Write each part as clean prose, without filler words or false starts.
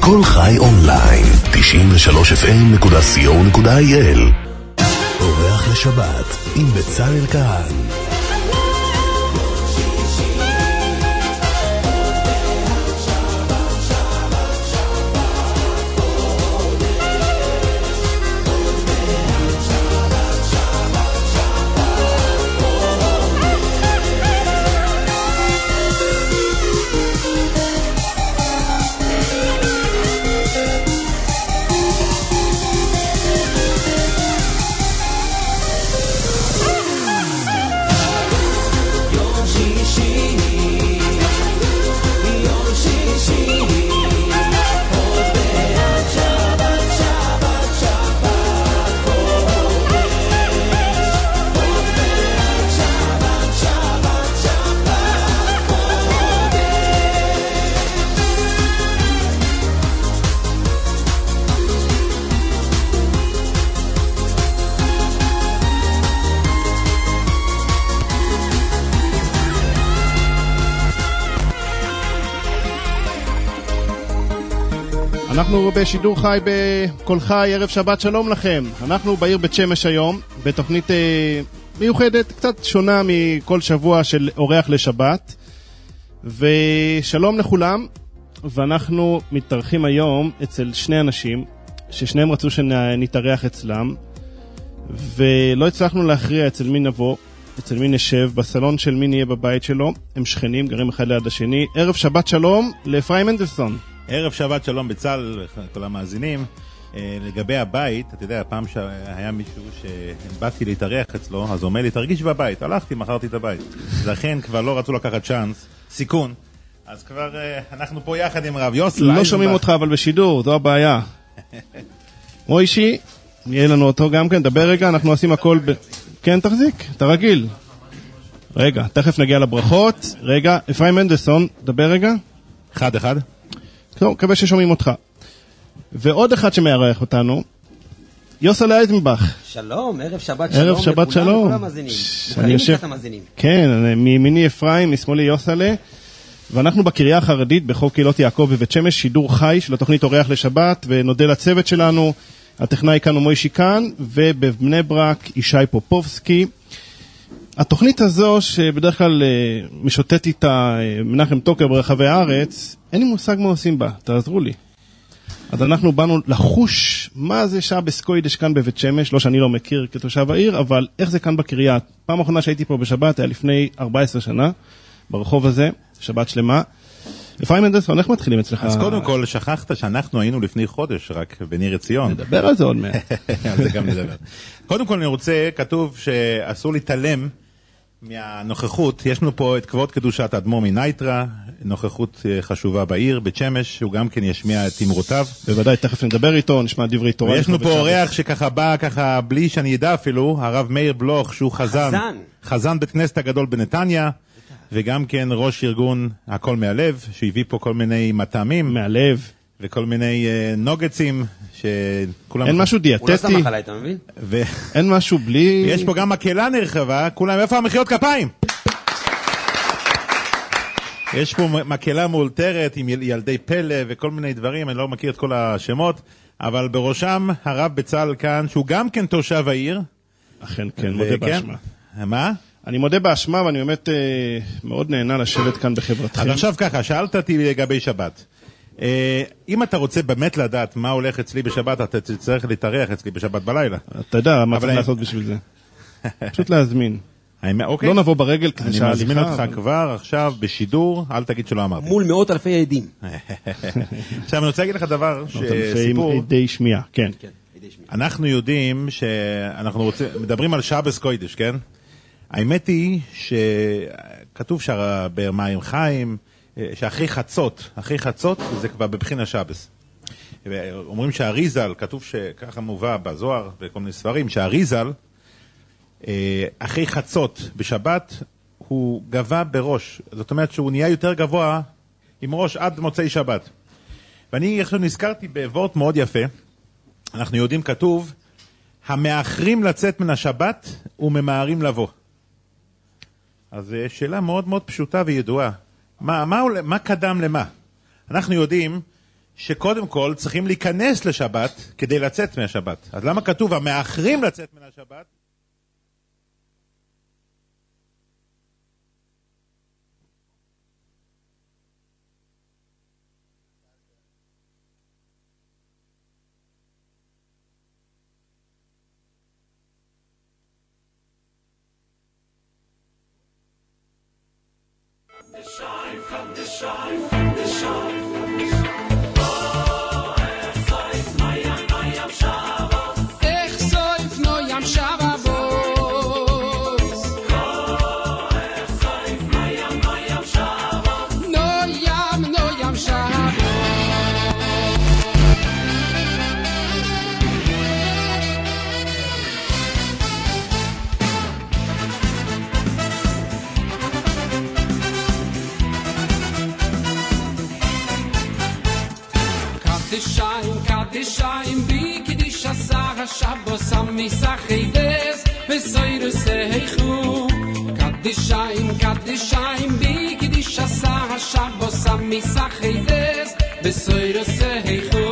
כל חי אונליין, 93fm.co.il. אורח לשבת עם בצלאל כהן. אנחנו בשידור חי בכל חי, ערב שבת שלום לכם. אנחנו בעיר בית שמש היום, בתוכנית מיוחדת, קצת שונה מכל שבוע של אורח לשבת. ושלום לכולם, ואנחנו מתארחים היום אצל שני אנשים, ששניהם רצו שנתארח אצלם, ולא הצלחנו להכריע אצל מי נבוא, אצל מי נשב, בסלון של מי נהיה בבית שלו. הם שכנים, גרים אחד ליד השני. ערב שבת שלום לאפרים מנדלסון. ערב שבת שלום בצל, כל המאזינים. לגבי הבית, אתה יודע, פעם שהיה מישהו שבאתי להתארח אצלו, אז הוא אומר לי, תרגיש בבית. הלכתי, מכרתי את הבית. לכן כבר לא רצו לקחת צ'אנס, סיכון. אז כבר אנחנו פה יחד עם רב יוסי. לא שומעים אותך אבל בשידור, זו הבעיה. מוישי, יהיה לנו אותו גם כן, דבר רגע, אנחנו עושים הכל כן, תחזיק, אתה רגיל. רגע, תכף נגיע לברכות. רגע, אפרים מנדלסון, דבר רגע. אחד. טוב, מקווה ששומעים אותך. ועוד אחד שמארח אותנו, יוסלה אייזנבך. שלום, ערב שבת שלום. ערב שבת שלום. לכל המאזינים. בוחרים את המאזינים. כן, מימיני אפרים, משמאלי יוסלה. ואנחנו בקריה החרדית בחוב קהילות יעקב בבית שמש, שידור חי של התוכנית אורח לשבת, ונודה לצוות שלנו, הטכנאי כאן הוא מוישי כאן, ובבני ברק ישי פופובסקי. התוכנית הזו שבדרך כלל משוטט איתה מנחם טוקר ברחבי הארץ, אין לי מושג מה עושים בה, תעזרו לי. אז אנחנו באנו לחוש מה זה שבס קוידש כאן בבית שמש, לא שאני לא מכיר כתושב העיר, אבל איך זה כאן בקריה. פעם האחרונה שהייתי פה בשבת היה לפני 14 שנה, ברחוב הזה, שבת שלמה. אפרים מנדלסון, איך מתחילים אצלך? אז קודם כל שכחת שאנחנו היינו לפני חודש רק בניר עציון. נדבר על זה עוד מעט. על זה גם נדבר. קודם כל אני רוצה, כתוב שאסור להתעלם מהנוכחות. יש לנו פה את כבוד קדושת אדמו"ר מנייטרה, נוכחות חשובה בעיר, בית שמש, שהוא גם כן ישמיע את תמרותיו. בוודאי, תכף נדבר איתו, נשמע דברי תורה. ויש לנו פה אורח שככה בא, ככה בלי שאני ידע אפילו, הרב מאיר בלוך, שהוא חזן בית כנסת הגדול בנתניה, וגם כן ראש ארגון הכל מהלב, שהביא פה כל מיני מטעמים. מהלב. וכל מיני נוגצים שכולם... אין משהו דיאטטי. הוא לא סמך עליי, אתה מבין? אין משהו בלי... יש פה גם מקהלה נרחבה, כולם, איפה המחיאות כפיים? יש פה מקהלה מאולתרת עם ילדי פלא וכל מיני דברים, אני לא מכיר את כל השמות, אבל בראשם הרב בצל כאן, שהוא גם כן תושב העיר. אכן, כן, מודה באשמה. מה? אני מודה באשמה, ואני באמת מאוד נהנה לשבת כאן בחברתכם. אז עכשיו ככה, שאלת אותי לגבי שבת. אם אתה רוצה באמת לדעת מה הולך אצלי בשבת, אתה צריך להתארח אצלי בשבת בלילה. אתה יודע מה צריך לעשות בשביל זה. פשוט להזמין. לא נבוא ברגל כדי אני מזמין אותך כבר עכשיו בשידור, אל תגיד שלא אמרתי. מול מאות אלפי עדים. עכשיו אני רוצה להגיד לך דבר, סיפור. עדי שמיעה, כן. אנחנו יודעים שאנחנו מדברים על שבס קוידש, כן? האמת היא שכתוב במים חיים, שאחרי חצות זה כבר בבחין השבס. אומרים שהאריזל, כתוב שככה מובא בזוהר וכל מיני ספרים, שהאריזל אחרי חצות בשבת הוא גבה בראש, זאת אומרת שהוא נהיה יותר גבוה עם ראש עד מוצאי שבת. ואני עכשיו נזכרתי בעבוד מאוד יפה, אנחנו יודעים כתוב, המאחרים לצאת מן השבת וממהרים לבוא. אז שאלה מאוד מאוד פשוטה וידועה. מה קדם למה? אנחנו יודעים שקודם כל צריכים להיכנס לשבת כדי לצאת מהשבת. אז למה כתוב המאחרים לצאת מן השבת? Kadishayim bi Kiddush Asar Shabbos Amisachides V'soiru Seichu Kadishayim bi Kiddush Asar Shabbos Amisachides V'soiru Seichu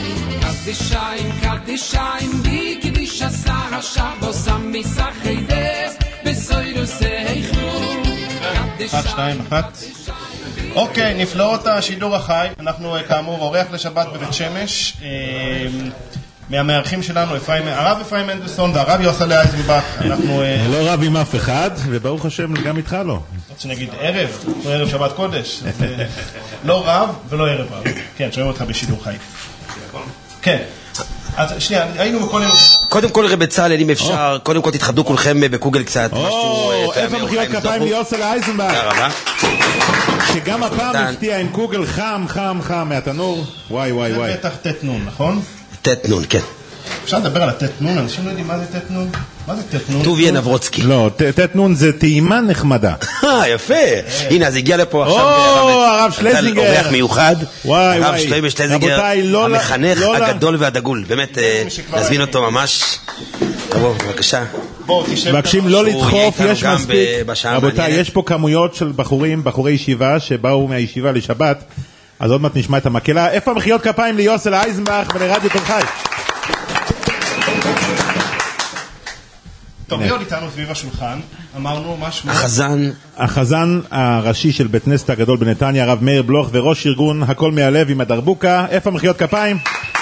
Kadishayim bi Kiddush Asar Shabbos Amisachides V'soiru Seichu 1, 2, 1 אוקיי, נפלאות השידור החי. אנחנו כאמור אורח לשבת בבית שמש, מהמארחים שלנו הרב אפרים מנדלסון והרב יוסלה אייזנבך. אנחנו לא רב עם אף אחד, וברוך השם גם איתך לא. רוצה שנגיד ערב, לא ערב שבת קודש, לא רב ולא ערב רב. כן, שומעים אותך בשידור חי. כן, אז שנייה, היינו בכל יום. קודם כל רבי בצלאל, אם אפשר, קודם כל תתחבדו כולכם בגוגל קצת. איפה מחיאות כפיים ליוסלה אייזנבך? תודה רבה. שגם הפעם הפתיע עם קוגל חם מהתנור. וואי וואי וואי. זה בטח תת-נון, נכון? תת-נון, כן. אפשר לדבר על התת-נון? אנשים לא יודעים מה זה תת-נון? מה זה תת-נון? טוביה נברוצקי. לא, תת-נון זה טעימה נחמדה. יפה. הנה, אז הגיע לפה עכשיו הרב שלזינגר. אורח מיוחד. וואי הרב שלזינגר, המחנך הגדול והדגול. באמת, נזמין אותו ממש. תבוא, בבקשה. מבקשים לא לדחוף, יש מספיק. רבותיי, יש פה כמויות של בחורי ישיבה שבאו מהישיבה לשבת, אז עוד מעט נשמע את המקהלה. איפה מחיאות כפיים ליוסלה אייזנבך ולרדיו תל חי? טוב, מאוד איתנו סביב השולחן, אמרנו משהו. החזן הראשי של בית כנסת הגדול בנתניה, הרב מאיר בלוך, וראש ארגון הכל מהלב עם הדרבוקה. איפה מחיאות כפיים?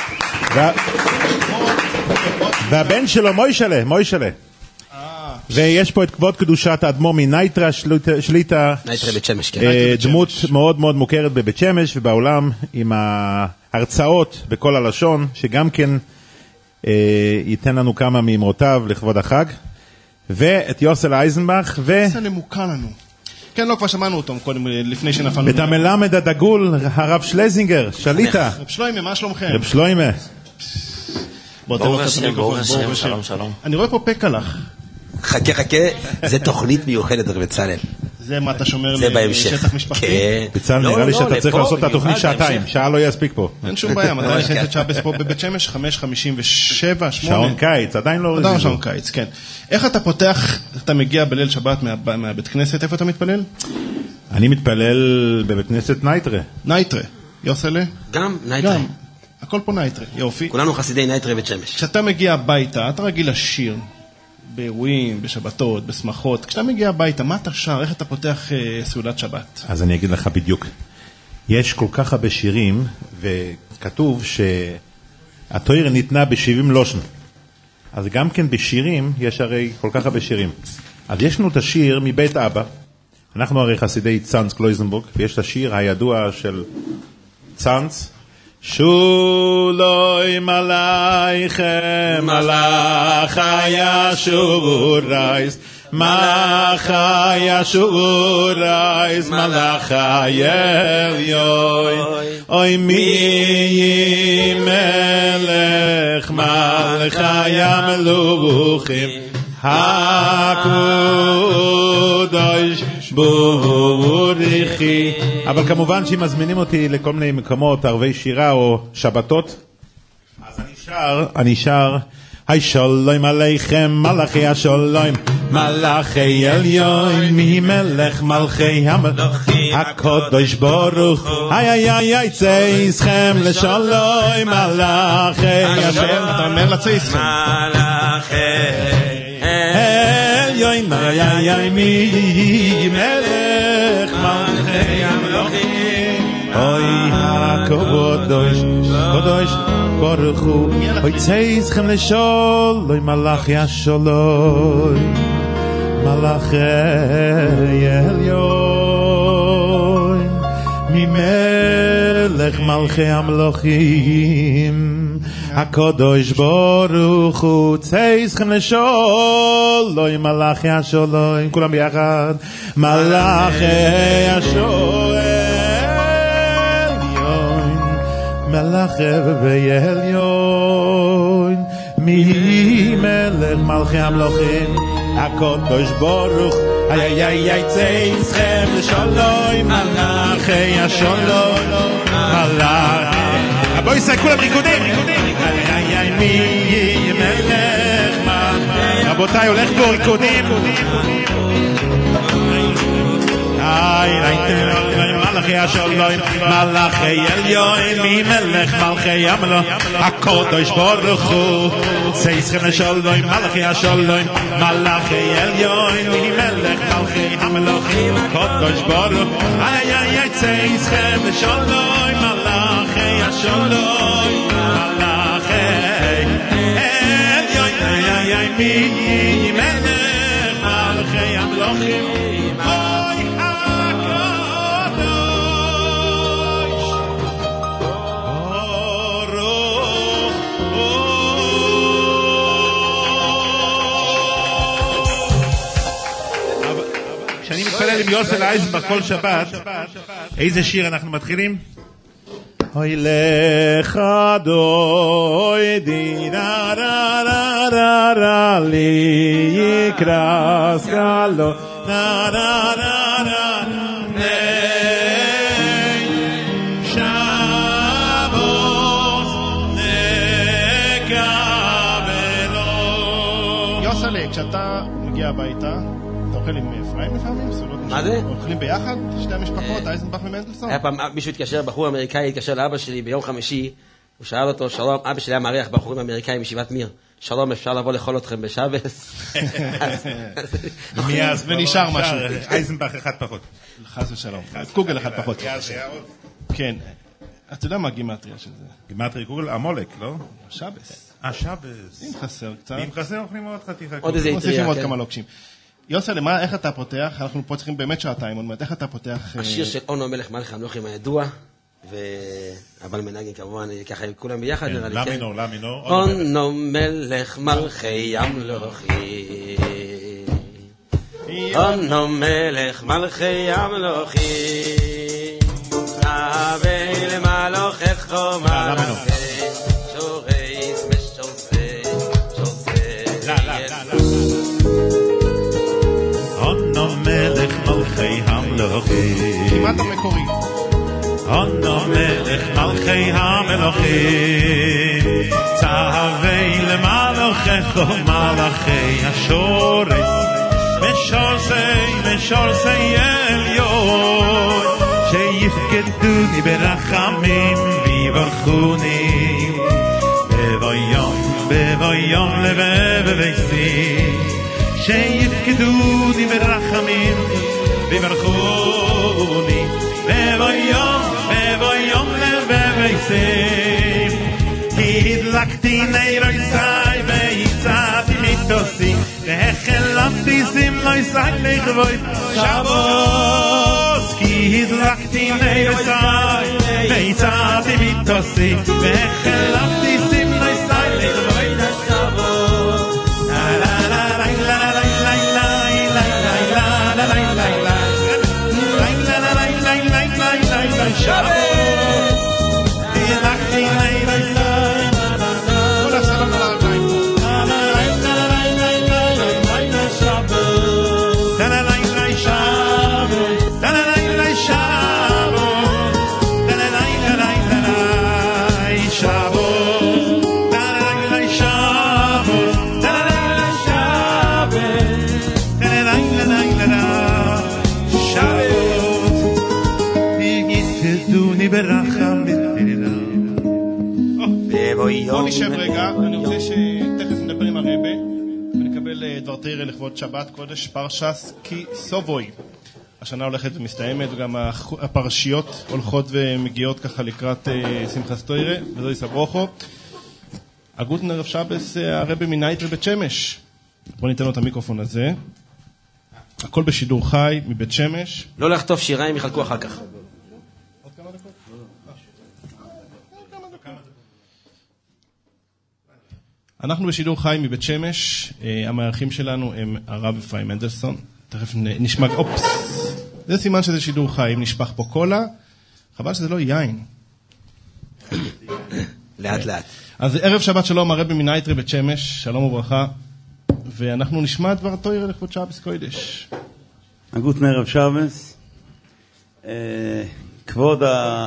והבן שלו מוישלה. ויש פה את כבוד קדושת האדמו"ר מנייטרה שליטה, נייטרה בית שמש, כן. דמות מאוד מאוד מוכרת בבית שמש ובעולם, עם ההרצאות בכל הלשון, שגם כן ייתן לנו כמה מאמרותיו לכבוד החג, ואת יוסלה אייזנבך יוסלה מוכר לנו. כן, לא, כבר שמענו אותו קודם, לפני שנפלנו. את המלמד הדגול, הרב שלזינגר, שליטה. רב שלוימה, מה שלומכם? רב שלוימה. ברוך השם, שלום, שלום. אני רואה פה פקלח. חכה, זה תוכנית מיוחדת, רבי בצלאל. זה מה אתה שומר לשטח משפחתי? בצלאל, נראה לי שאתה צריך לעשות את התוכנית שעתיים, שעה לא יספיק פה. אין שום בעיה, מתי נכנסת שבס פה בבית שמש? 5:57, 8. שעון קיץ, עדיין לא... עדיין שעון קיץ, כן. איך אתה פותח, אתה מגיע בליל שבת מהבית כנסת, איפה אתה מתפלל? אני מתפלל בבית כנסת נייטרה. נייטרה, יוסלה? גם נייטרה. הכל פה נייטרה, יופי. כולנו חסידי נייטרה בית שמש. כשאתה מגיע הביתה, אתה רגיל לשיר. באירועים, בשבתות, בשמחות. כשאתה מגיע הביתה, מה אתה שר? איך אתה פותח סעודת שבת? אז אני אגיד לך בדיוק. יש כל כך הרבה שירים, וכתוב שהתורה ניתנה ב70 לושן. אז גם כן בשירים, יש הרי כל כך הרבה שירים. אז יש לנו את השיר מבית אבא. אנחנו הרי חסידי צאנץ קלויזנבורג, ויש את השיר הידוע של צאנץ, שולוים עלייכם מלאך ישוב רייס מלאך ישוב רייס מלאך העליון אוי מי מלך מלאך המלוכים הקודש בורכי. אבל כמובן שאם מזמינים אותי לכל מיני מקומות, ערבי שירה או שבתות, אז אני שר היי שלום עליכם מלאכי השלום מלאכי עליון ממלך מלכי המלכים הקדוש ברוך הוא איי צייסכם לשלום מלאכי השם אתה אומר לצייסכם מלאכי עליון איי ממלך מלכי המלכים אוי הקדוש ברוך הוא אוי צייסכם לשלום מלאכי השלום מלאכי עליון ממלך מלכי המלכים הקדוש ברוך הוא צייסכם לשלום מלאכי השלום כולם ביחד מלאכי השלום מלאכי עליון ממלך מלכי המלכים הקדוש ברוך איי צייסכם לשלום מלאכי השלום מלאכי בואי נעשה כולם ריקודים איי ממלך רבותיי הולך פה ריקודים מלאכי השלום מלאכי עליון ממלך מלכי המלכים הקדוש ברוך הוא צייסכם לשלום מלאכי השלום מלאכי עליון ממלך מלכי המלכים הקדוש ברוך איי צייסכם לשלום מלאכי השלום מלאכי עליון איי ממלך מלכי המלכים כשאני מתפלל עם יוסל אייזנבך כל שבת, איזה שיר אנחנו מתחילים? אוי לך דוי די דה דה דה דה דה לי יקרס קלו דה דה דה דה נאי שבוס נקבלו יוסלה, כשאתה מגיע הביתה אתה אוכל עם אפרים לפעמים? מה זה? אוכלים ביחד? שתי המשפחות, אייזנבך ומנדלסון? היה פעם מישהו התקשר, בחור אמריקאי התקשר לאבא שלי ביום חמישי, הוא שאל אותו, שלום, אבא שלי היה מארח בחורים אמריקאים מישיבת מיר, שלום, אפשר לבוא לאכול אתכם בשבס? ונשאר משהו. אייזנבך אחד פחות. חס ושלום. קוגל אחד פחות. כן. אתה יודע מה הגימטריה של זה? גימטריה קוגל, המולק, לא? שבס. שבס. אם חסר קצת. אם חסר אוכלים עוד חתיכה. עוד איזה מוסיפים יטריה, עוד כן. כמה לוקשים. יוסל, איך אתה פותח? אנחנו פה צריכים באמת שעתיים, עוד מעט, איך אתה פותח? השיר של אונו מלך מלכי המלכים הידוע, אבל מנגן כמובן, ככה כולם ביחד נראה לי, כן? למינור. אונו מלך מלכי המלכים אונו מלך מלכי המלכים אבי למלוכך מלכי שורס משורסי אונו מלך מלכי המלכים כמעט המקורי. אונו מלך מלכי המלכים צהבי למלוכך מלכי השורס משורסי עליון שיפקדוני ברחמים ויברכוני בבויום לבביסי שיפקדוני ברחמים ויברכוני בבויום לבביסי הדלקתי נרות סי והצעתי מיתוסי והחלפתי זמלוי סי לכבוד שבוס כי הדלקתי נרות סי והצעתי מיתוסי והחלפתי זמלוי סי לכבוד שבוס בוא נשב רגע, אני רוצה שתכף נדבר עם הרבה ונקבל דבר תראה לכבוד שבת קודש פרשס כי סובוי. השנה הולכת ומסתיימת וגם הפרשיות הולכות ומגיעות ככה לקראת שמחת תורה וזו יסברוכו. הגוטן ערב שבס הרבה מנייטר בית שמש. בוא ניתן לו את המיקרופון הזה. הכל בשידור חי מבית שמש. לא לכתוב שיריים, יחלקו אחר כך. עוד כמה דקות? אנחנו בשידור חי מבית שמש. המארחים שלנו הם הרב אפרים מנדלסון. תכף נשמע, אופס, זה סימן שזה שידור חי. אם נשפך פה קולה, חבל שזה לא יין. לאט לאט. אז ערב שבת שלום, הרבי מנייטרי בית שמש, שלום וברכה. ואנחנו נשמע דבר תורה לכבוד שבס קודש. הגוטן ערב שבס. כבוד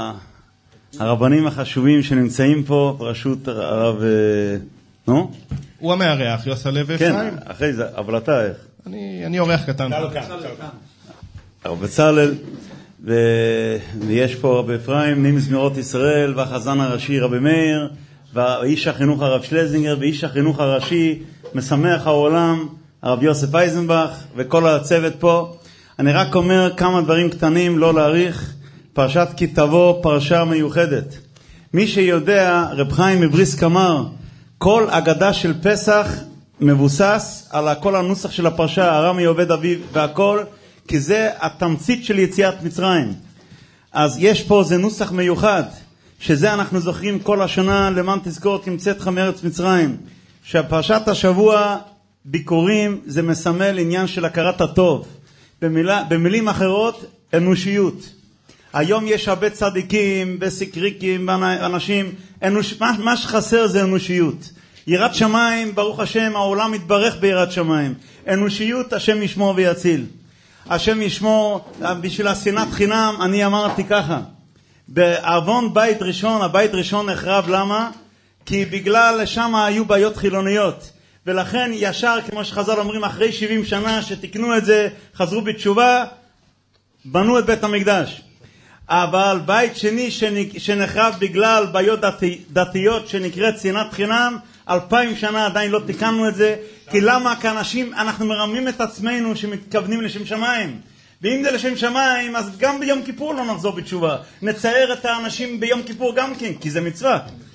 הרבנים החשובים שנמצאים פה, בראשות הרב, נו? הוא המארח, יוסלה ואפרים. כן, אחרי זה, אבל אתה איך? אני אורח קטן. הרב בצלאל, ויש פה רב אפרים, נעים זמירות ישראל, והחזן הראשי רבי מאיר, ואיש החינוך הרב שלזינגר, ואיש החינוך הראשי, משמח העולם, הרב יוסף אייזנבך, וכל הצוות פה. אני רק אומר כמה דברים קטנים, לא להאריך. פרשת כי תבוא, פרשה מיוחדת. מי שיודע, רב חיים מבריסק אמר, כל אגדה של פסח מבוסס על כל הנוסח של הפרשה, הרמי עובד אביב והכל, כי זה התמצית של יציאת מצרים. אז יש פה זה נוסח מיוחד, שזה אנחנו זוכרים כל השנה למען תזכור תמצאתך מארץ מצרים. שהפרשת השבוע ביקורים זה מסמל עניין של הכרת הטוב. במילים אחרות, אנושיות. היום יש הרבה צדיקים וסקריקים ואנשים, מה שחסר זה אנושיות. יראת שמיים, ברוך השם, העולם מתברך ביראת שמיים. אנושיות, השם ישמור ויציל. השם ישמור, בשביל השנאת חינם, אני אמרתי ככה. בעוון בית ראשון, הבית ראשון נחרב, למה? כי בגלל שם היו בעיות חילוניות. ולכן ישר, כמו שחז"ל אומרים, אחרי 70 שנה שתקנו את זה, חזרו בתשובה, בנו את בית המקדש. אבל בית שני שנחרב בגלל בעיות דתיות שנקראת שנאת חינם, 2000 שנה עדיין לא תיקנו את זה. כי למה? כאנשים אנחנו מרמים את עצמנו שמתכוונים לשם שמיים. ואם זה לשם שמיים, אז גם ביום כיפור לא נחזור בתשובה. נצייר את האנשים ביום כיפור גם כן, כי זה מצווה.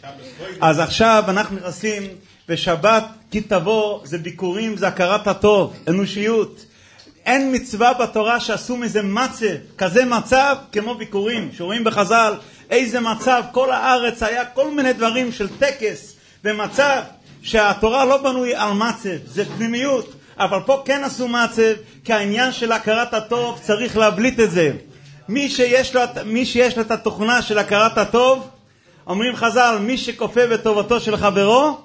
אז עכשיו אנחנו נכנסים בשבת כי תבוא, זה ביקורים, זה הכרת הטוב, אנושיות. אין מצווה בתורה שעשו מזה מצב, כזה מצב כמו ביקורים. שרואים בחז"ל איזה מצב, כל הארץ היה כל מיני דברים של טקס ומצב שהתורה לא בנוי על מצב, זה פנימיות. אבל פה כן עשו מצב, כי העניין של הכרת הטוב צריך להבליט את זה. מי שיש לו את התוכנה של הכרת הטוב, אומרים חז"ל, מי שכופה בטובתו של חברו,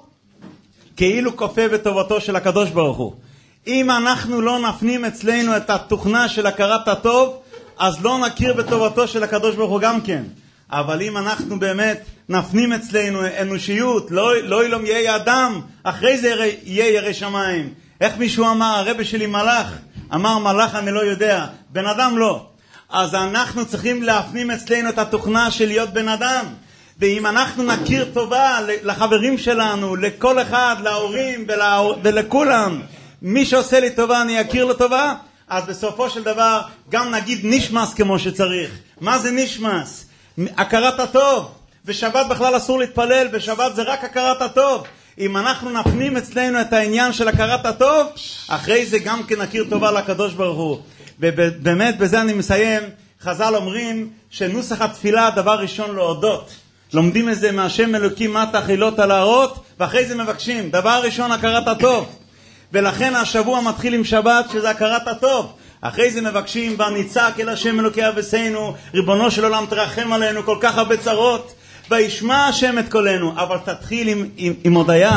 כאילו כופה בטובתו של הקדוש ברוך הוא. אם אנחנו לא נפנים אצלנו את התוכנה של הכרת הטוב, אז לא נכיר בטובתו של הקדוש ברוך הוא גם כן. אבל אם אנחנו באמת נפנים אצלנו אנושיות, לא ילום יהיה אדם, אחרי זה יהיה ירא שמיים. איך מישהו אמר, הרבי שלי מלאך, אמר מלאך אני לא יודע, בן אדם לא. אז אנחנו צריכים להפנים אצלנו את התוכנה של להיות בן אדם. ואם אנחנו נכיר טובה לחברים שלנו, לכל אחד, להורים ולכולם, מי שעושה לי טובה אני אכיר לו טובה, אז בסופו של דבר גם נגיד נשמס כמו שצריך. מה זה נשמס? הכרת הטוב. ושבת בכלל אסור להתפלל, בשבת זה רק הכרת הטוב. אם אנחנו נפנים אצלנו את העניין של הכרת הטוב, אחרי זה גם כן נכיר טובה לקדוש ברוך הוא. ובאמת בזה אני מסיים. חז"ל אומרים שנוסח התפילה דבר ראשון להודות. לומדים את זה מהשם אלוקים מה תחילות על ההראות, ואחרי זה מבקשים דבר ראשון הכרת הטוב. ולכן השבוע מתחיל עם שבת שזה הכרת הטוב. אחרי זה מבקשים ונצעק אל השם אלוקי אבותינו, ריבונו של עולם תרחם עלינו, כל כך הרבה צרות, וישמע השם את קולנו. אבל תתחיל עם הודיה,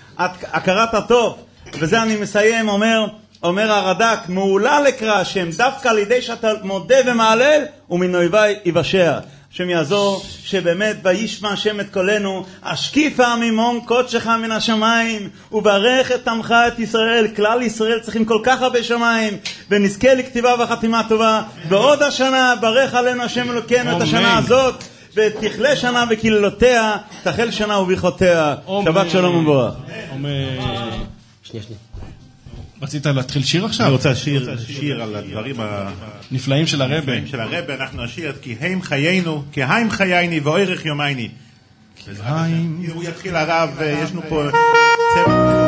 הכרת הטוב. וזה אני מסיים, אומר הרד"ק, מעולה לקרא השם, דווקא על ידי שאתה מודה ומעלל, ומן אויבי יבשע. השם יעזור שבאמת וישמע השם את קולנו, השקיפה ממעון קודשך מן השמיים, וברך את עמך את ישראל. כלל ישראל צריכים כל כך הרבה שמיים, ונזכה לכתיבה וחתימה טובה. ועוד השנה ברך עלינו השם אלוקינו את השנה הזאת, ותכלה שנה וקללותיה, תחל שנה וברכותיה. שבת שלום ומבורך. שנייה. רצית להתחיל שיר עכשיו? אני רוצה שיר על הדברים נפלאים של הרב. אנחנו נשיר את כי הם חיינו, כי הם חייני ואורך יומייני. הוא יתחיל הרב, יש לנו פה צוות.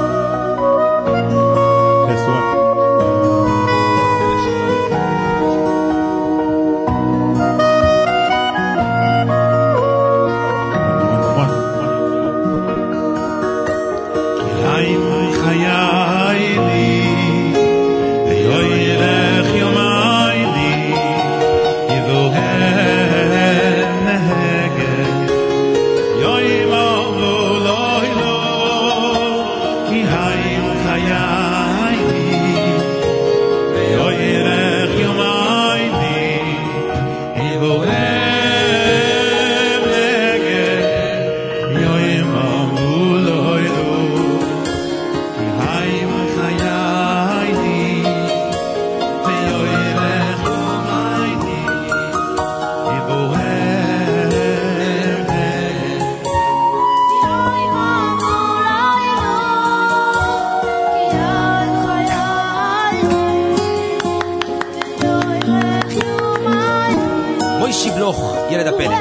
ילד הפלא.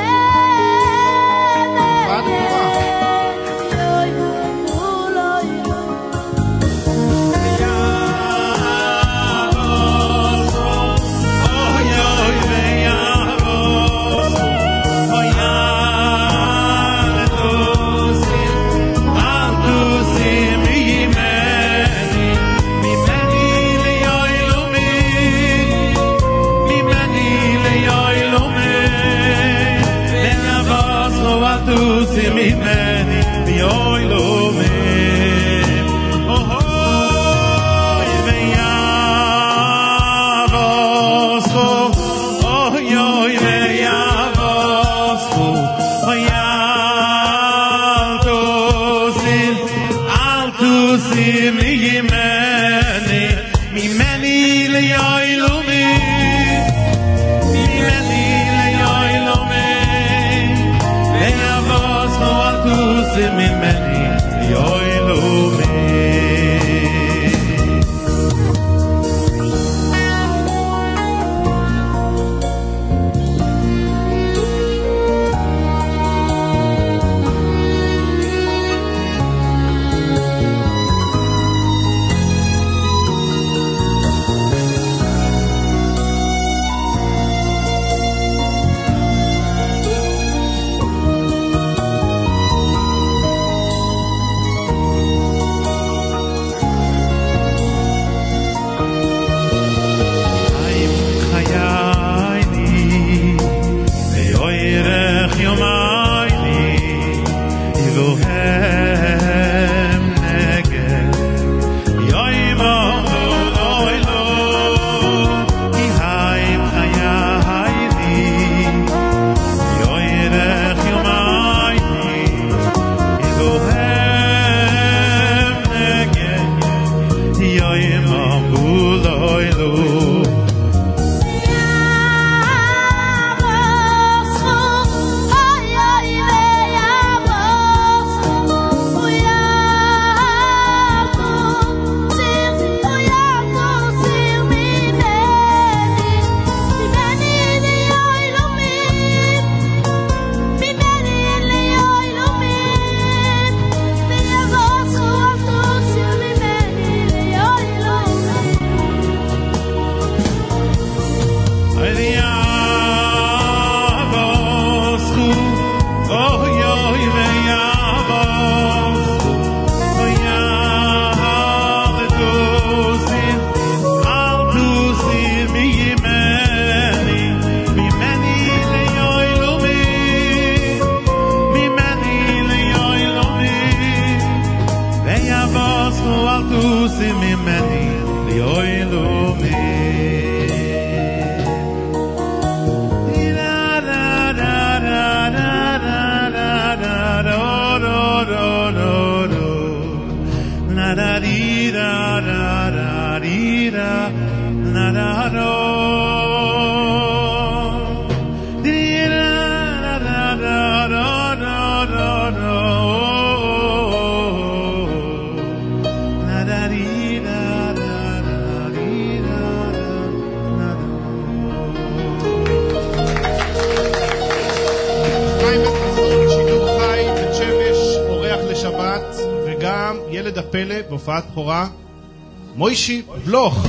וגם ילד הפלא בהופעת בכורה, מוישי בלוך.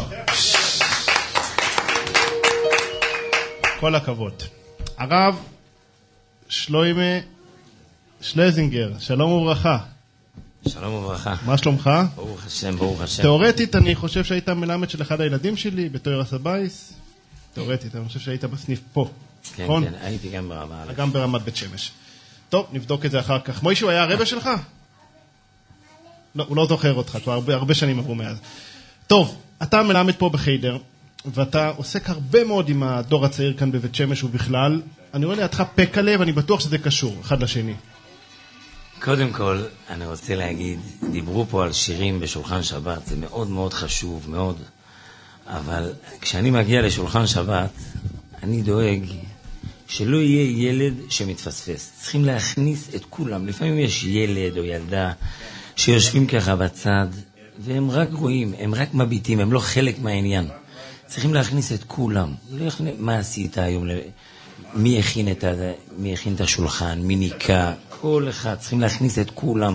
כל הכבוד. הרב שלוימה שלזינגר, שלום וברכה. שלום וברכה. מה שלומך? ברוך השם, ברוך השם. תיאורטית אני חושב שהיית מלמד של אחד הילדים שלי, בתואר הסבייס. תיאורטית, אני חושב שהיית בסניף פה. כן, נכון? כן, הייתי גם ברמה. גם ברמת בית שמש. טוב, נבדוק את זה אחר כך. מוישי, הוא היה הרבא שלך? לא, הוא לא זוכר אותך, כבר הרבה שנים עברו מאז. טוב, אתה מלמד פה בחיידר, ואתה עוסק הרבה מאוד עם הדור הצעיר כאן בבית שמש ובכלל. אני רואה לידך פקלה, ואני בטוח שזה קשור, אחד לשני. קודם כל, אני רוצה להגיד, דיברו פה על שירים בשולחן שבת, זה מאוד מאוד חשוב, מאוד. אבל כשאני מגיע לשולחן שבת, אני דואג שלא יהיה ילד שמתפספס. צריכים להכניס את כולם. לפעמים יש ילד או ילדה שיושבים ככה בצד, והם רק רואים, הם רק מביטים, הם לא חלק מהעניין. צריכים להכניס את כולם. מה עשית היום? מי הכין את השולחן? מי ניקה? כל אחד. צריכים להכניס את כולם.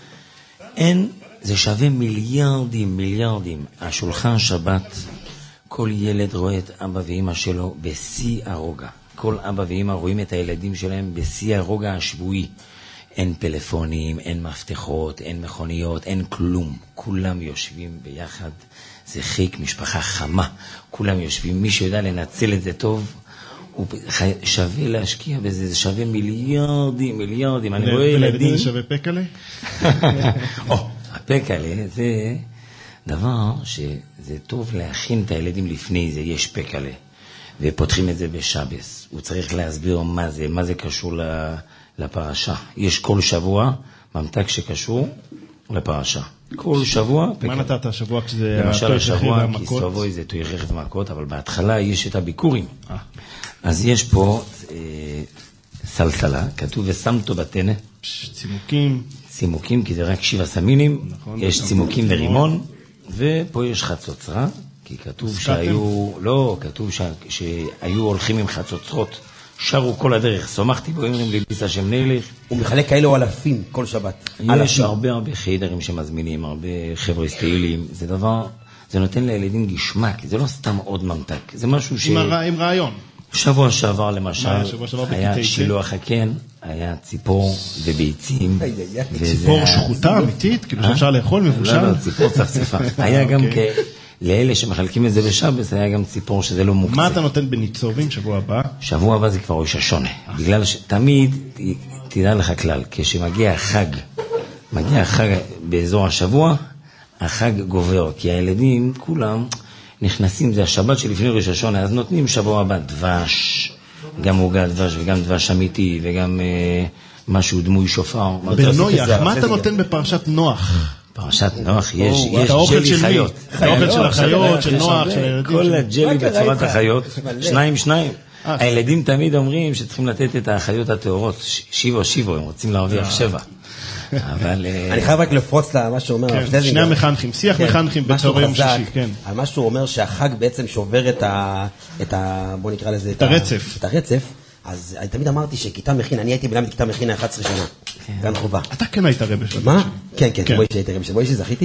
זה שווה מיליארדים, מיליארדים. השולחן שבת, כל ילד רואה את אבא ואמא שלו בשיא הרוגע. כל אבא ואמא רואים את הילדים שלהם בשיא הרוגע השבועי. אין פלאפונים, אין מפתחות, אין מכוניות, אין כלום. כולם יושבים ביחד. זה חיק, משפחה חמה. כולם יושבים. מי שיודע לנצל את זה טוב, הוא שווה להשקיע בזה. זה שווה מיליארדים, מיליארדים. אני רואה ילדים... זה שווה פקלה? הפקלה זה דבר שזה טוב להכין את הילדים לפני זה. יש פקלה. ופותחים את זה בשבס. הוא צריך להסביר מה זה קשור לפרשה. יש כל שבוע ממתק שקשור לפרשה. כל שבוע מה נתת השבוע כשזה... למשל השבוע, כי סובוי זה תויי רכב ומכות, אבל בהתחלה יש את הביקורים. אז יש פה סלסלה, כתוב ושמתו בתנה. צימוקים. צימוקים, כי זה רק 7 סמינים. יש צימוקים ורימון, ופה יש חצוצרה. כי כתוב שהיו הולכים עם חצוצרות, שרו כל הדרך, סומכתי בו, אומרים לי ביס השם נלך. הוא מחלק כאלו אלפים כל שבת. יש הרבה חיידרים שמזמינים, הרבה חבר'ה סטיילים, זה דבר, זה נותן לילדים גשמק, זה לא סתם עוד ממתק, זה משהו עם רעיון. שבוע שעבר למשל, היה שילוח הקן, היה ציפור וביצים. ציפור שחוטה אמיתית, כאילו שאפשר לאכול מבושל? לא, ציפור צפצפה. היה גם לאלה שמחלקים את זה בשבס, היה גם ציפור שזה לא מוקצה. מה אתה נותן בניצובים שבוע הבא? שבוע הבא זה כבר ראש השונה. בגלל שתמיד, תדע לך כלל, כשמגיע החג באזור השבוע, החג גובר. כי הילדים כולם נכנסים, זה השבת שלפני ראש השונה, אז נותנים שבוע הבא דבש, גם עוגת דבש וגם דבש אמיתי, וגם משהו דמוי שופר. בנויח, מה אתה נותן בפרשת נוח? פרשת נוח, יש ג'לי חיות. האוכל של החיות, של נוח, של הילדים. כל הג'לי בצורת החיות, 2. הילדים תמיד אומרים שצריכים לתת את החיות התאורות, שיבו, הם רוצים להרוויח 7. אבל... אני חייב רק לפרוץ למה שאומר... שני המחנכים, שיח מחנכים בצהרי יום שישי, כן. על מה שהוא אומר שהחג בעצם שובר את ה... בוא נקרא לזה... את הרצף. את הרצף. אז אני תמיד אמרתי שכיתה מכין, אני הייתי בלמד כיתה מכין 11 שנה, גן חובה. אתה כן היית רבא שלו. מה? כן, בואי שהייתי רבא שלו, בואי שזכיתי.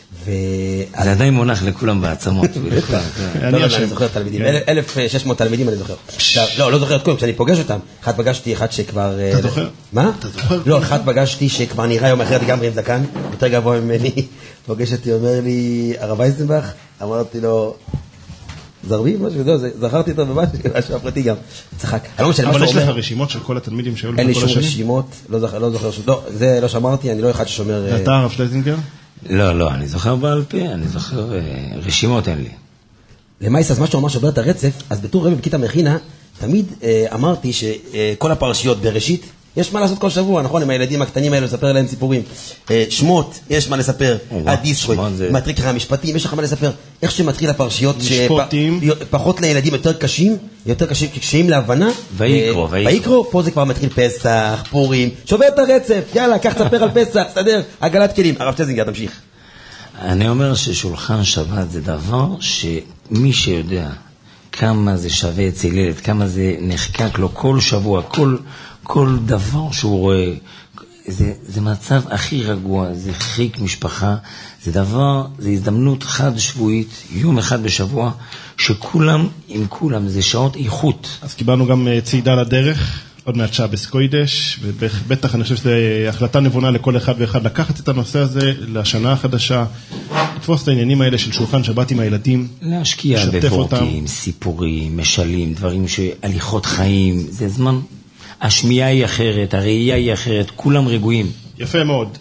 זה עדיין מונח לכולם בעצמות. אני זוכר תלמידים, 1,600 תלמידים אני זוכר. לא זוכר את כולם, כשאני פוגש אותם, אחד פגשתי אחד שכבר... אתה זוכר? מה? לא, אחד פגשתי שכבר נראה יום אחרת לגמרי עם זקן, יותר גבוה ממני, פוגש אותי, אומר לי, הרב אייזנבך, אמרתי לו, זרבי, משהו, זכרתי אותו במשהו הפרטי גם, צחק. אבל יש לך רשימות של כל התלמידים שהיו לך כל השנים? אין לי שום רשימות, לא זוכר, זה לא שמרתי, אני לא אחד ששומר... ואתה הרב שלזינגר? לא, אני זוכר בעל פה, אני זוכר רשימות אין לי. למעשה, אז מה שהוא אמר שובר את הרצף, אז בתור רבי בכיתה מכינה, תמיד אמרתי שכל הפרשיות בראשית, יש מה לעשות כל שבוע, נכון? עם הילדים הקטנים האלו, לספר להם סיפורים. שמות, יש מה לספר. הדיסקוי, מטריק לך המשפטים, יש לך מה לספר. איך שמתחיל הפרשיות, פחות לילדים יותר קשים, קשים להבנה. ויקרו, פה זה כבר מתחיל פסח, פורים, שובר את הרצף, יאללה, קח תספר על פסח, סדר, עגלת כלים. הרב שלזינגר, תמשיך. אני אומר ששולחן שבת זה דבר שמי שיודע כמה זה שווה אצל ילד, כמה זה נחקק לו כל שבוע, כל דבר שהוא רואה, זה מצב הכי רגוע, זה חיק משפחה, זה הזדמנות חד שבועית, יום אחד בשבוע, שכולם עם כולם, זה שעות איכות. אז קיבלנו גם צעידה לדרך, עוד מעט שבס קוידש, ובטח אני חושב שזו החלטה נבונה לכל אחד ואחד לקחת את הנושא הזה לשנה החדשה, לתפוס את העניינים האלה של שולחן שבת עם הילדים, להשקיע בוורטים, סיפורים, משלים, דברים שהליכות חיים, זה זמן, השמיעה היא אחרת, הראייה היא אחרת, כולם רגועים. יפה מאוד.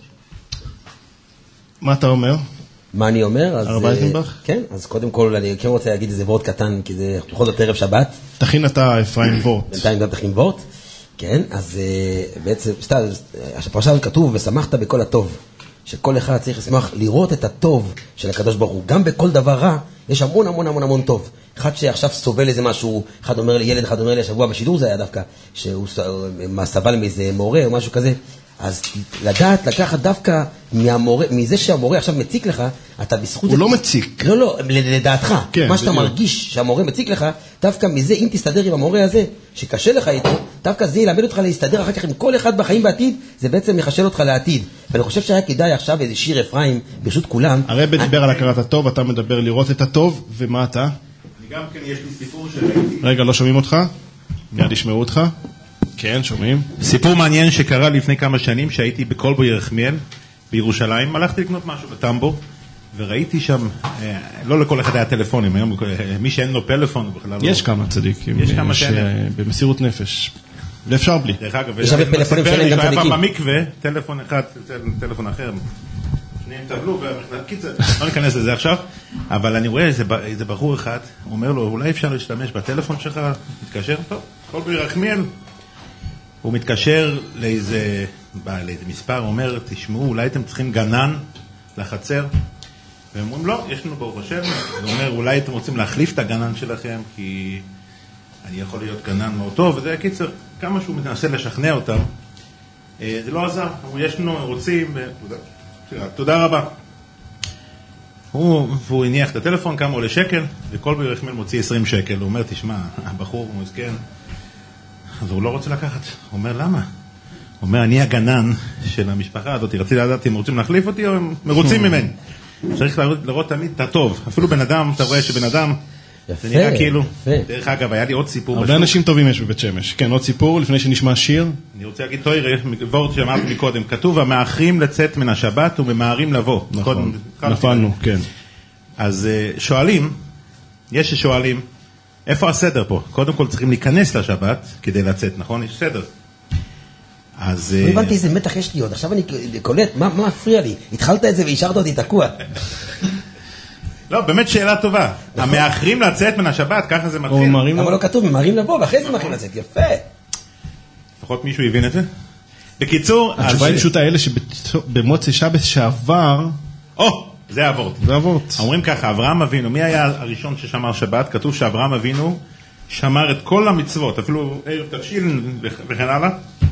מה אתה אומר? מה אני אומר? הרב אייזנבך? כן, אז קודם כל אני כן רוצה להגיד איזה וורט קטן, כי זה בכל זאת ערב שבת. תכין אתה אפרים וורט. בינתיים גם תכין וורט. כן, אז בעצם, הפרשה הזאת כתוב, ושמחת בכל הטוב. שכל אחד צריך לשמח לראות את הטוב של הקדוש ברוך הוא. גם בכל דבר רע, יש המון המון המון המון טוב. אחד שעכשיו סובל איזה משהו, ילד אחד אומר לי, השבוע בשידור זה היה דווקא, שהוא סבל מאיזה מורה או משהו כזה. אז לדעת, לקחת דווקא מזה שהמורה עכשיו מציק לך, אתה בזכות... הוא לא מציק. לא, לדעתך. מה שאתה מרגיש שהמורה מציק לך, דווקא מזה, אם תסתדר עם המורה הזה, שקשה לך איתו, דווקא זה ילמד אותך להסתדר אחר כך עם כל אחד בחיים בעתיד, זה בעצם מחשל אותך לעתיד. ואני חושב שהיה כדאי עכשיו איזה שיר אפרים, ברשות כולם. הרב דיבר על הכרת הטוב, אתה מדבר לראות את הטוב, ומה אתה? אני גם כן, יש לי סיפור שראיתי. רגע, לא שומעים אותך? מיד ישמעו אותך. כן, שומעים. סיפור מעניין שקרה לפני כמה שנים, שהייתי בקולבו ירחמיאל, בירושלים, הלכתי לקנות משהו בטמבו, וראיתי שם, לא לכל אחד היה טלפונים, היום מי שאין לו פלאפון בכלל לא... יש כמה צדיקים, יש כמה במסירות נפש, ואפשר בלי. דרך אגב, יש הרבה פלאפונים שאין גם צדיקים. היה פעם במקווה, טלפון אחד, טלפון אחר, שניהם טבלו, קיצר, לא ניכנס לזה עכשיו, אבל אני רואה איזה בחור אחד, הוא אומר לו, אולי אפשר להשתמש בטלפון שלך, מתקשר, טוב, קולבו ירחמיאל, הוא מתקשר לאיזה מספר, הוא אומר, תשמעו, אולי אתם צריכים גנן לחצר? והם אומרים, לא, יש לנו ברוך השם. הוא אומר, אולי אתם רוצים להחליף את הגנן שלכם, כי אני יכול להיות גנן מאוד טוב, וזה קיצר, כמה שהוא מנסה לשכנע אותם, זה לא עזר. יש לנו, רוצים, תודה רבה. והוא הניח את הטלפון, כמה עולה שקל, וכל בירחמיאל מוציא 20 שקל. הוא אומר, תשמע, הבחור הוא מסכן, אז הוא לא רוצה לקחת. הוא אומר, למה? הוא אומר, אני הגנן של המשפחה הזאת, רציתי לדעת אם רוצים להחליף אותי או הם מרוצים ממני. צריך לראות תמיד את הטוב. אפילו בן אדם, אתה רואה שבן אדם, זה נראה כאילו. דרך אגב, היה לי עוד סיפור. הרבה אנשים טובים יש בבית שמש. כן, עוד סיפור, לפני שנשמע שיר. אני רוצה להגיד, תוירה, וורט שאמרתי מקודם, כתוב, המאחרים לצאת מן השבת וממהרים לבוא. נכון, נפלנו, כן. אז שואלים, יש ששואלים, איפה הסדר פה? קודם כל צריכים להיכנס לשבת כדי לצאת, נכון? יש סדר. אז... לא הבנתי איזה מתח יש לי עוד, עכשיו אני קולט, מה מפריע לי? התחלת את זה והשארת אותי תקוע. לא, באמת שאלה טובה. המאחרים לצאת מן השבת, ככה זה מתחיל. אבל לא כתוב, ממהרים לבוא, ואחרי זה מאחרים לצאת, יפה. לפחות מישהו הבין את זה? בקיצור... התשובה היא פשוט האלה שבמוצאי שבת שעבר... זה אבות. זה אבות. אומרים ככה, אברהם אבינו, מי היה הראשון ששמר שבת? כתוב שאברהם אבינו שמר את כל המצוות, אפילו ערב תבשיל וכן הלאה.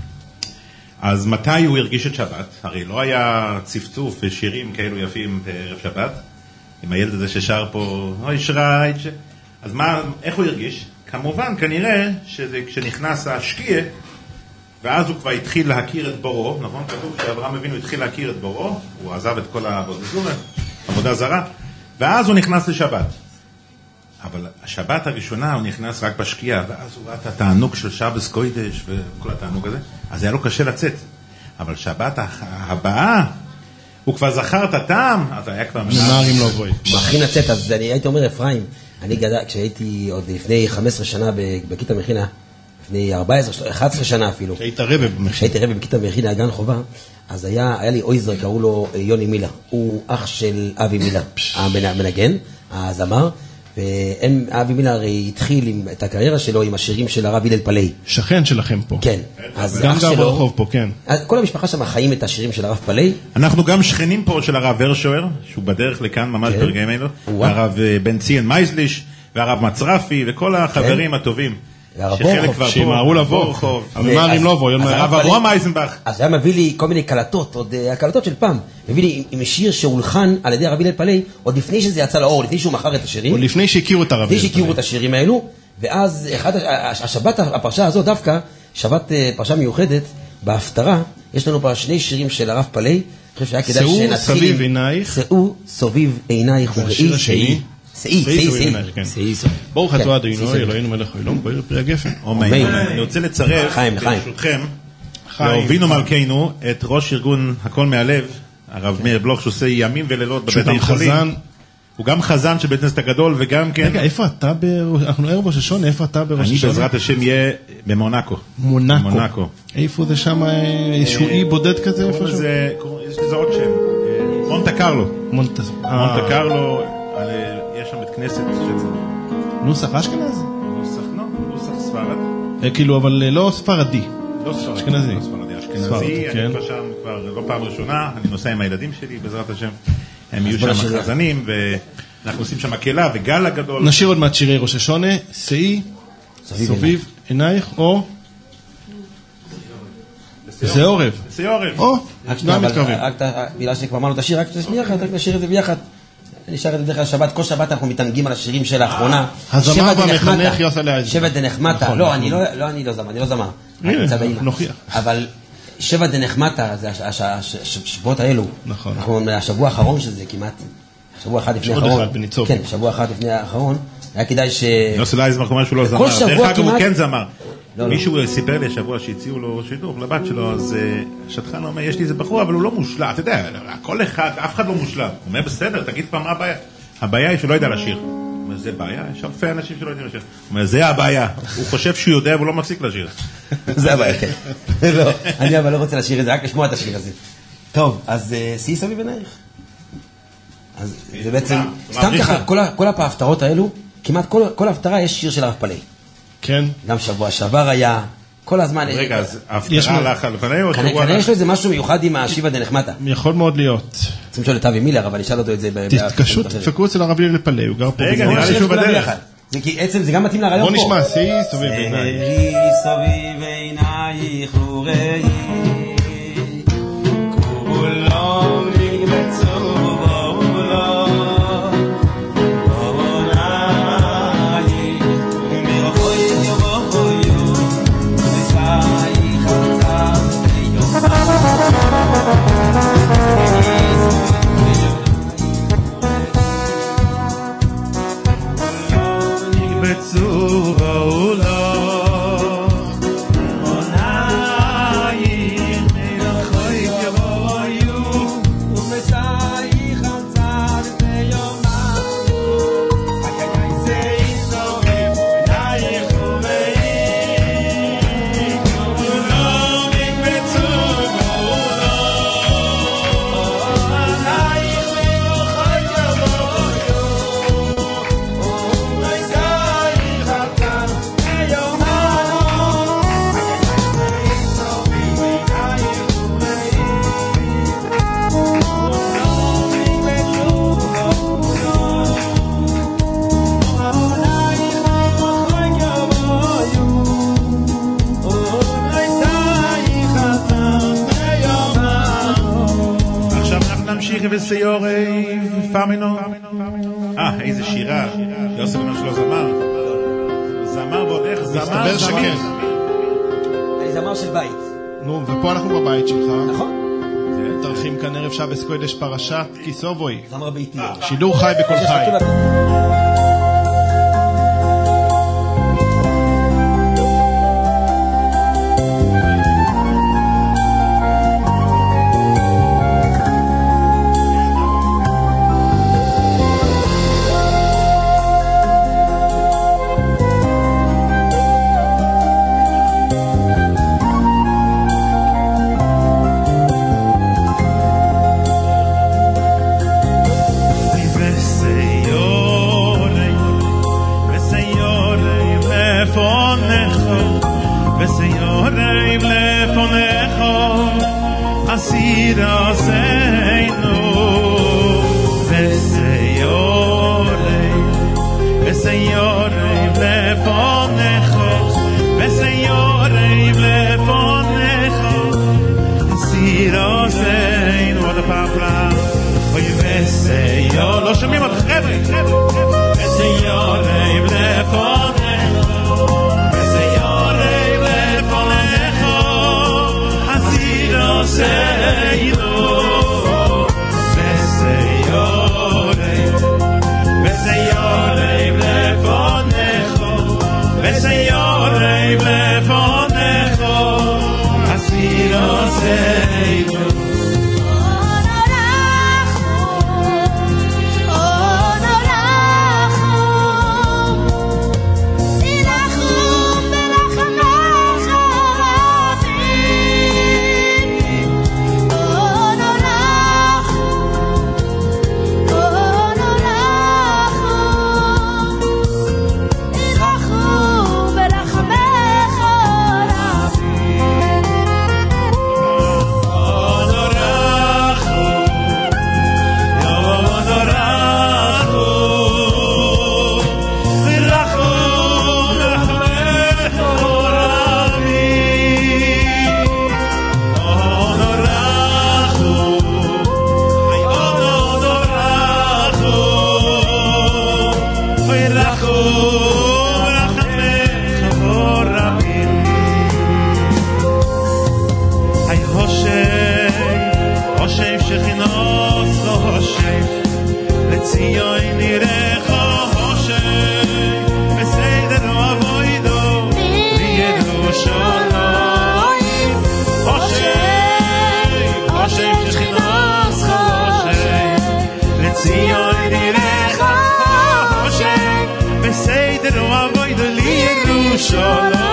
אז מתי הוא הרגיש את שבת? הרי לא היה צפצוף ושירים כאלו יפים בערב שבת, עם הילד הזה ששר פה, אוי שרייץ'. אז איך הוא הרגיש? כמובן, כנראה שזה כשנכנס השקיע, ואז הוא כבר התחיל להכיר את בורו, נכון? כתוב שאברהם אבינו התחיל להכיר את בורו, הוא עזב את כל העבודה זרה, ואז הוא נכנס לשבת. אבל השבת הראשונה הוא נכנס רק בשקיעה, ואז הוא ראה את התענוג של שבס קוידש וכל התענוג הזה, אז היה לו קשה לצאת. אבל שבת הבאה, הוא כבר זכר את הטעם, אז היה כבר ממהרים לא בואי. מכין לצאת, אז אני הייתי אומר, אפרים, אני כשהייתי עוד לפני 15 שנה בכיתה מכינה, לפני 11 שנה אפילו. שהיית רבא בכיתה מכינה, גן חובה, אז היה לי אויזר, קראו לו יוני מילה. הוא אח של אבי מילה, המנגן, הזמר, ואבי מילה הרי התחיל את הקריירה שלו עם השירים של הרב הלל פלאי. שכן שלכם פה. כן. גם גר ברחוב פה, כן. כל המשפחה שם חיים את השירים של הרב פלאי. אנחנו גם שכנים פה של הרב ורשואר, שהוא בדרך לכאן ממש ברגעים אלו, הרב בן ציון מייזליש, והרב מצרפי, וכל החברים הטובים. שימהרו לבוא, הממהרים לא בוא, הרב אברהם אייזנבך. אז היה מביא לי כל מיני קלטות, עוד הקלטות של פעם, מביא לי עם שיר שהולחן על ידי הרב הלל פלאי, עוד לפני שזה יצא לאור, לפני שהוא מכר את השירים, עוד לפני שהכירו את הרב הלל פלאי, לפני שהכירו את השירים האלו, ואז השבת, הפרשה הזאת דווקא, שבת פרשה מיוחדת, בהפטרה, יש לנו פה שני שירים של הרב פלאי, אני חושב שהיה כדאי שאו שנתחיל סביב עינייך. שאו סביב עינייך והשיר השני. שאי. ברוך אתה אדוני אלוהינו מלך העולם, בואי פרי הגפן. אני רוצה לצרף, ברשותכם, להובינו מלכנו, את ראש ארגון הכל מהלב, הרב מאיר בלוך, שעושה ימים ולילות בבית החולים. הוא גם חזן של בית כנסת הגדול, וגם כן... רגע, איפה אתה אנחנו ערב ראש השונה, איפה אתה בראש השונה? אני בעזרת השם יהיה במונקו. מונקו. איפה זה שם, איזשהו אי בודד כזה? יש לזה עוד שם. מונטה קרלו. מונטה קרלו, יש שם בית כנסת של... נוסח אשכנז? נוסח ספרד. כאילו, אבל לא ספרדי. לא ספרדי. אשכנזי. אשכנזי, אני כבר שם כבר לא פעם ראשונה, אני נוסע עם הילדים שלי בעזרת השם. הם יהיו שם חזנים, ואנחנו עושים שם מקהלה וגל הגדול. נשאיר עוד מעט שירי ראש השונה, שאי, סביב עינייך, או... זה עורב. זה עורב. או, גם מתקרבים. רק בגלל שכבר אמרנו את השיר, רק תשמיע אחת, רק נשאיר את זה ביחד. נשאר את זה דרך השבת, כל שבת אנחנו מתענגים על השירים של האחרונה. הזמר והמחנך יוסה להזמר. שבט דנחמתה, לא, אני לא זמר. אבל שבט דנחמתה, זה השבועות האלו. נכון. אנחנו השבוע האחרון של זה כמעט, שבוע אחד לפני האחרון. עוד אחד בניצוב. כן, שבוע אחד לפני האחרון. היה כדאי ש... יוסי לייזמר כמובן שהוא לא זמר. דרך אגב הוא כן זמר. מישהו סיפר לי השבוע שהציעו לו שידור לבת שלו, אז שטחן אומר, יש לי איזה בחור, אבל הוא לא מושלם. אתה יודע, כל אחד, אף אחד לא מושלם. הוא אומר, בסדר, תגיד פעם מה הבעיה. הבעיה היא שלא ידע לשיר. הוא אומר, זה בעיה? יש אלפי אנשים שלא יודעים לשיר. הוא אומר, זה הבעיה. הוא חושב שהוא יודע, והוא לא מפסיק לשיר. זה הבעיה, כן. אני אבל לא רוצה לשיר את זה, רק לשמוע את השיר הזה. טוב, אז שאי סביב עינייך. אז זה בעצם, סתם ככה, כל ההפטרות האלו, כמעט כל ההפטרה יש שיר של הרב פלאי. כן. גם שבוע שעבר היה, כל הזמן... רגע, אז ההפטרה הלך על פני או שבוע... כנראה יש לו איזה משהו מיוחד עם השיבה דנחמתה. יכול מאוד להיות. צריכים לשאול את אבי מילר, אבל נשאל אותו את זה... תתקשו, תפקו אצל הרב ליל לפלא, הוא גר פה. רגע, נראה לי שהוא בדרך. כי עצם זה גם מתאים לרעיון פה. בוא נשמע, שאי סביב עינייך. סביב עינייך רואי, כולם נקבצו וסיורי פאמינו. איזה שירה. יוסף אומר שלא זמר. זמר ועוד איך זמר. מסתבר שכן. אני זמר של בית. נו, ופה אנחנו בבית שלך. נכון. תרחים כאן ערב שבס קודש פרשת כיסובוי. זמר ביתי. שידור חי בכל חי. לא שומעים אותך, חבר'ה. שכינוס חושך לציון נראך חושך בסדר אבוידו לירושלים חושך חושך שכינוס חושך לציון נראך חושך בסדר אבוידו לירושלים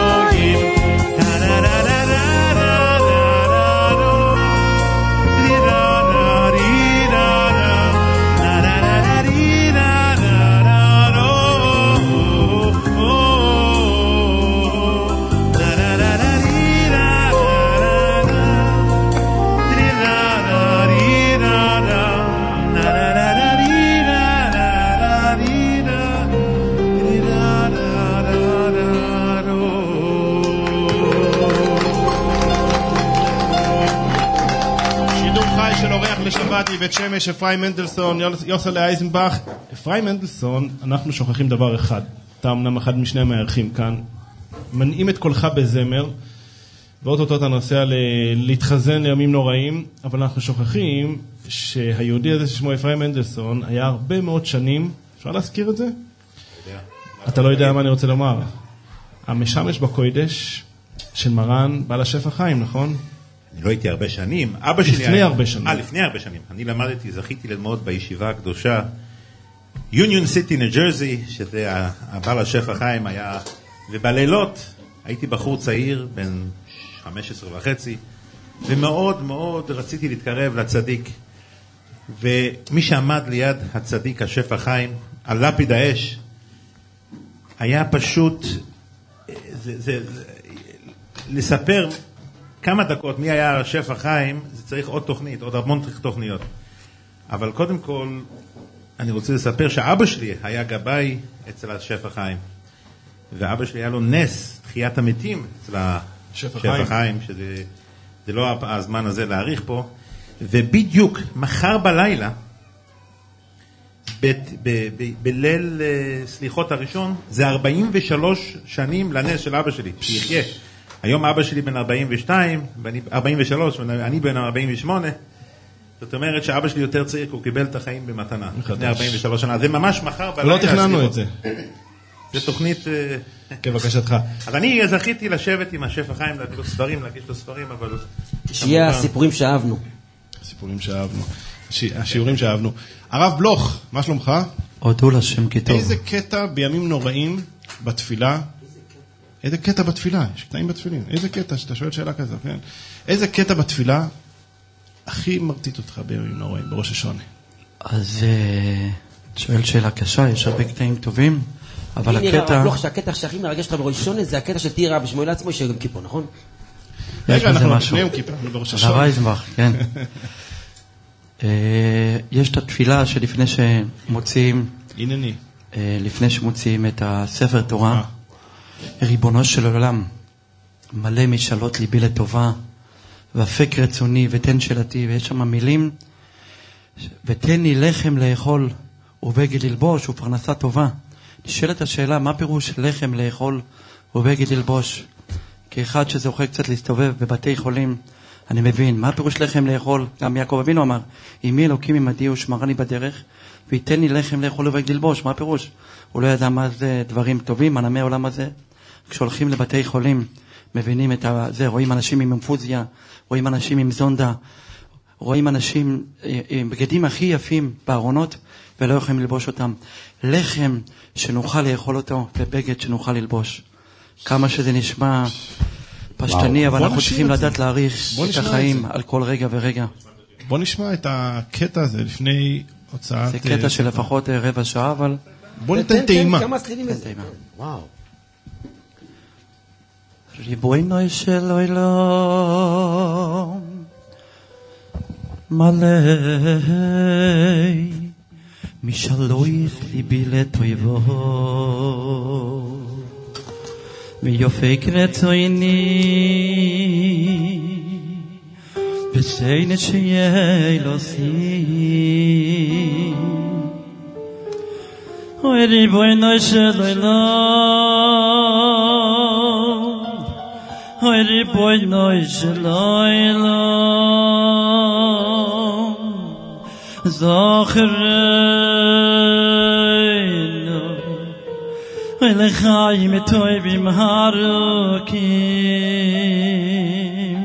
לשבת מבית שמש, אפרים מנדלסון, יוסלה אייזנבך. אפרים מנדלסון, אנחנו שוכחים דבר אחד. אתה אמנם אחד משני המארחים כאן. מנעים את קולך בזמר, ואוטוטו אתה נוסע להתחזן לימים נוראים, אבל אנחנו שוכחים שהיהודי הזה ששמו אפרים מנדלסון היה הרבה מאוד שנים, אפשר להזכיר את זה? אתה לא יודע מה אני רוצה לומר. המשמש בקוידש של מרן בעל השפע חיים, נכון? אני לא הייתי הרבה שנים, אבא שלי... לפני הרבה שנים. לפני הרבה שנים. אני למדתי, זכיתי ללמוד בישיבה הקדושה, יוניון סיטי, ניו ג'רזי, שזה הבעל השפע חיים היה, ובלילות הייתי בחור צעיר, בן 15 וחצי, ומאוד מאוד רציתי להתקרב לצדיק, ומי שעמד ליד הצדיק, השפע חיים, על לפיד האש, היה פשוט, לספר כמה דקות מי היה שפע חיים, זה צריך עוד תוכנית, עוד המון תוכניות. אבל קודם כל, אני רוצה לספר שאבא שלי היה גבאי אצל השפע חיים. ואבא שלי היה לו נס, תחיית המתים אצל השפע חיים, שזה לא הזמן הזה להאריך פה. ובדיוק מחר בלילה, בליל סליחות הראשון, זה 43 שנים לנס של אבא שלי, שיחיה. היום אבא שלי בן 42, 43, ואני בן 48. זאת אומרת שאבא שלי יותר צעיר, כי הוא קיבל את החיים במתנה. לפני 43 שנה. זה ממש מחר בלילה. לא תכננו את זה. זה תוכנית... כבקשתך. אז אני זכיתי לשבת עם השפע חיים, להגיד לו ספרים, להגיש לו ספרים, אבל... שיהיה הסיפורים שאהבנו. הסיפורים שאהבנו. השיעורים שאהבנו. הרב בלוך, מה שלומך? הודו לשם כי טוב. איזה קטע בימים נוראים בתפילה? איזה קטע בתפילה? יש קטעים בתפילין. איזה קטע, שאתה שואל שאלה כזו, כן? איזה קטע בתפילה הכי מרטיט אותך בימים נוראים, בראש השונה? אז שואל שאלה קשה, יש הרבה קטעים טובים, אבל הקטע... נראה רב לוך שהקטע שהכי מרגש אותך בראש השונה זה הקטע של תהיה רב בשמואל עצמו, שיהיה גם כיפור, נכון? רגע, אנחנו לפני יום כיפור, בראש השונה. הרב אייזנבך, כן. יש את התפילה שלפני שמוציאים... הנני. לפני שמוציאים את הספר תורה, ריבונו של עולם, מלא משאלות ליבי לטובה, והפק רצוני ותן שאלתי, ויש שם מילים, ותן לי לחם לאכול ובגד ללבוש ופרנסה טובה. נשאלת השאלה, מה פירוש לחם לאכול ובגד ללבוש? כאחד שזוכה קצת להסתובב בבתי חולים, אני מבין, מה פירוש לחם לאכול? גם יעקב אבינו אמר, אמי אלוקים עמדי ושמרני בדרך, ויתן לי לחם לאכול ובגד ללבוש. מה פירוש? הוא לא ידע מה זה דברים טובים, ענמי העולם הזה. כשהולכים לבתי חולים, מבינים את זה, רואים אנשים עם אינפוזיה, רואים אנשים עם זונדה, רואים אנשים עם בגדים הכי יפים בארונות, ולא יכולים ללבוש אותם. לחם שנוכל לאכול אותו, ובגד שנוכל ללבוש. כמה שזה נשמע פשטני, אבל אנחנו צריכים לדעת להעריך את החיים על כל רגע ורגע. בוא נשמע את הקטע הזה לפני הוצאת... זה קטע של לפחות רבע שעה, אבל... בוא ניתן טעימה. כמה סלידים לזה. וואו. ריבונו של עולם מלא משלויך ליבי לטויבו ויופק רצויני ושיינת שיהיה לו סי אוי ריבונו של עולם אוי ריבונו של עולם זוכרנו ולחיים טובים ארוכים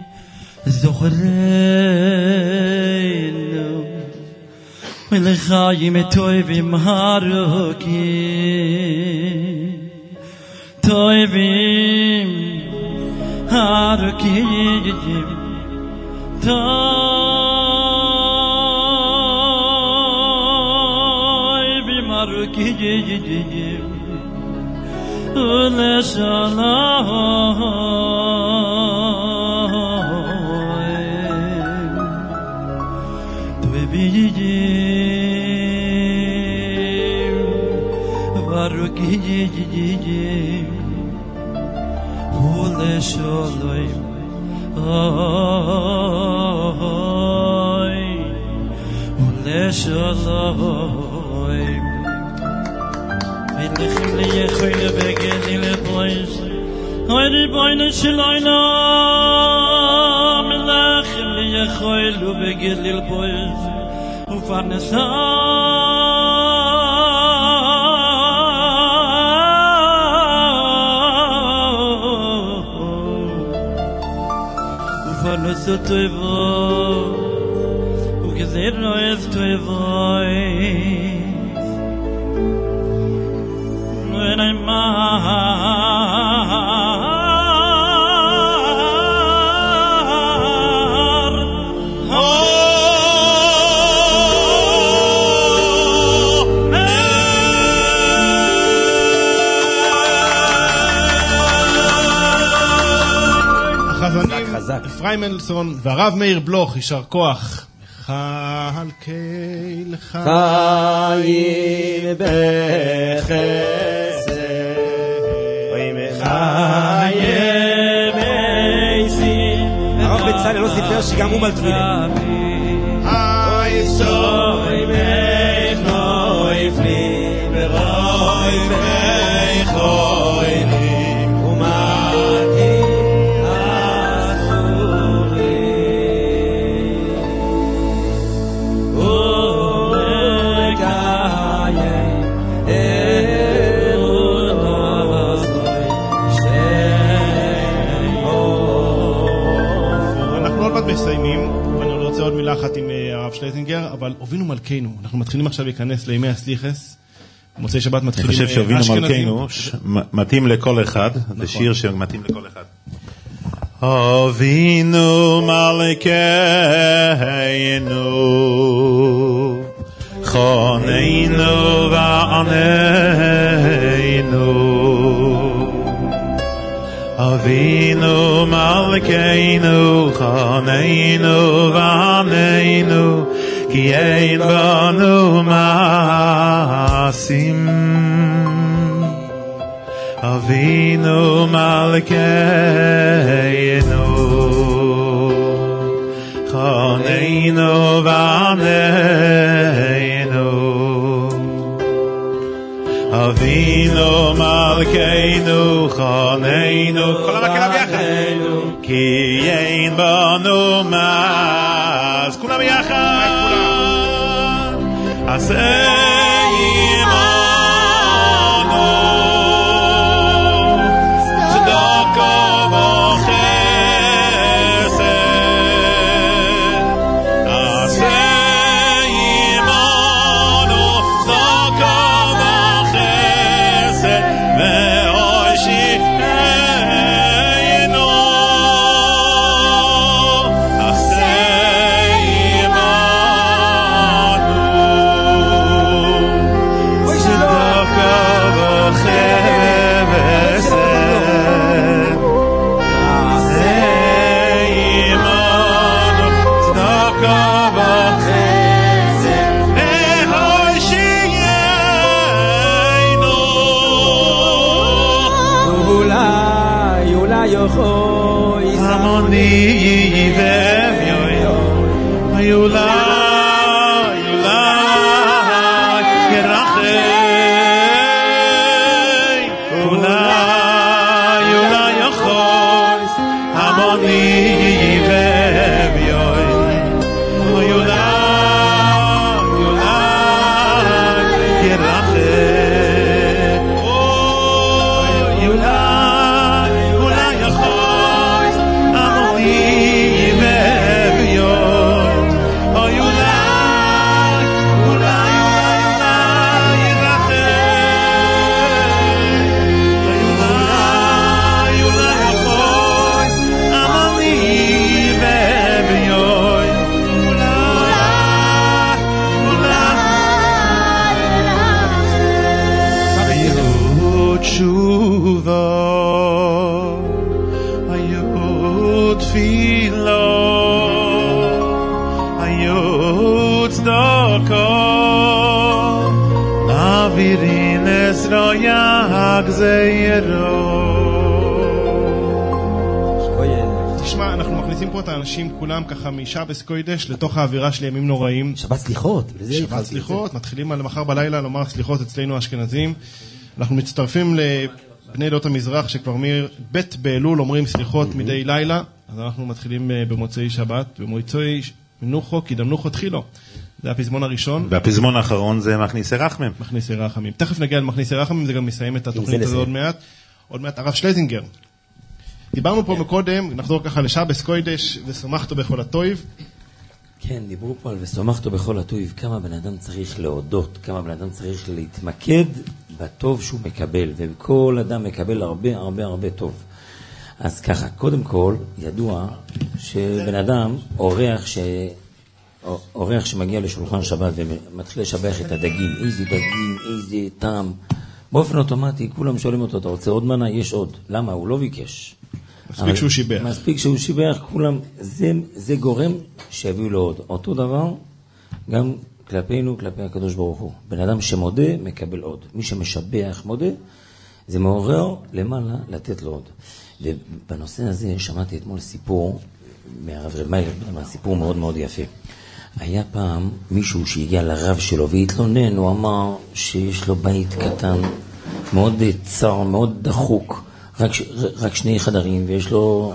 זוכרנו ולחיים טובים ארוכים טובים ארוכים טובים ארוכים ולשלום טובים ארוכים ולשלום ולשלום ולכם ליחוי לבגדי לבויש אוי ריבונו של עולם לכם ליחוי לבגדי לבויש ופרנסה ופרנסה טובה וכזיר נועז טובה when I'm החזנים אפרים מנדלסון והרב מאיר בלוך, יישר כוח. חלקי לך חיים בחסד חיים מייסים הרב בצלאל לא סיפר שגם הוא מלתפילה היסוי מכנוי פלים ורוי מכוינים ומתי מסיימים, ואני רוצה עוד מילה אחת עם הרב שלזינגר, אבל הובינו מלכנו, אנחנו מתחילים עכשיו להיכנס לימי הסליחס, מוצאי שבת מתחילים אני חושב שהובינו מלכנו, מתאים לכל אחד, זה שיר שמתאים לכל אחד. הובינו מלכנו, חוננו ועננו, אבינו מלכנו חוננו ועננו כי אין בנו מעשים אבינו מלכנו חוננו ועננו אבינו מלכנו חוננו כל המקהלה ביחד כי אין בנו מאז כולם ביחד עשה עמנו צדקה וחסד עשה עמנו צדקה צדוקו נעבירין אסרויה גזירו. תשמע, אנחנו מכניסים פה את האנשים כולם ככה משבס קוידש לתוך האווירה של ימים נוראים. שבת סליחות. שבת סליחות, מתחילים על מחר בלילה לומר סליחות אצלנו האשכנזים. אנחנו מצטרפים לבני עדות המזרח שכבר מב' באלול אומרים סליחות מדי לילה. אז אנחנו מתחילים במוצאי שבת, במוצאי מנוחו, כי דמנוחו תחילו. זה הפזמון הראשון. והפזמון האחרון זה מכניסי רחמים. מכניסי רחמים. תכף נגיע למכניסי רחמים, זה גם מסיים את התוכנית הזו עוד מעט. עוד מעט הרב שלזינגר. דיברנו פה מקודם, נחזור ככה לשבס קוידש, ושמחתו בכל הטויב. כן, דיברו פה על ושמחתו בכל הטויב, כמה בן אדם צריך להודות, כמה בן אדם צריך להתמקד בטוב שהוא מקבל, וכל אדם מקבל הרבה הרבה הרבה טוב. אז ככה, קודם כל, ידוע שבן אדם, אורח שמגיע לשולחן שבת ומתחיל לשבח את הדגים, איזה דגים, איזה טעם, באופן אוטומטי, כולם שואלים אותו, אתה רוצה עוד מנה? יש עוד. למה? הוא לא ביקש. מספיק שהוא שיבח. מספיק שהוא שיבח, כולם, זה גורם שיביאו לו עוד. אותו דבר, גם כלפינו, כלפי הקדוש ברוך הוא. בן אדם שמודה, מקבל עוד. מי שמשבח, מודה, זה מעורר למעלה לתת לו עוד. ובנושא הזה שמעתי אתמול סיפור מהרב רב מאיר, סיפור מאוד מאוד יפה. היה פעם מישהו שהגיע לרב שלו והתלונן, הוא אמר שיש לו בית קטן, מאוד צר, מאוד דחוק, רק 2 חדרים, ויש לו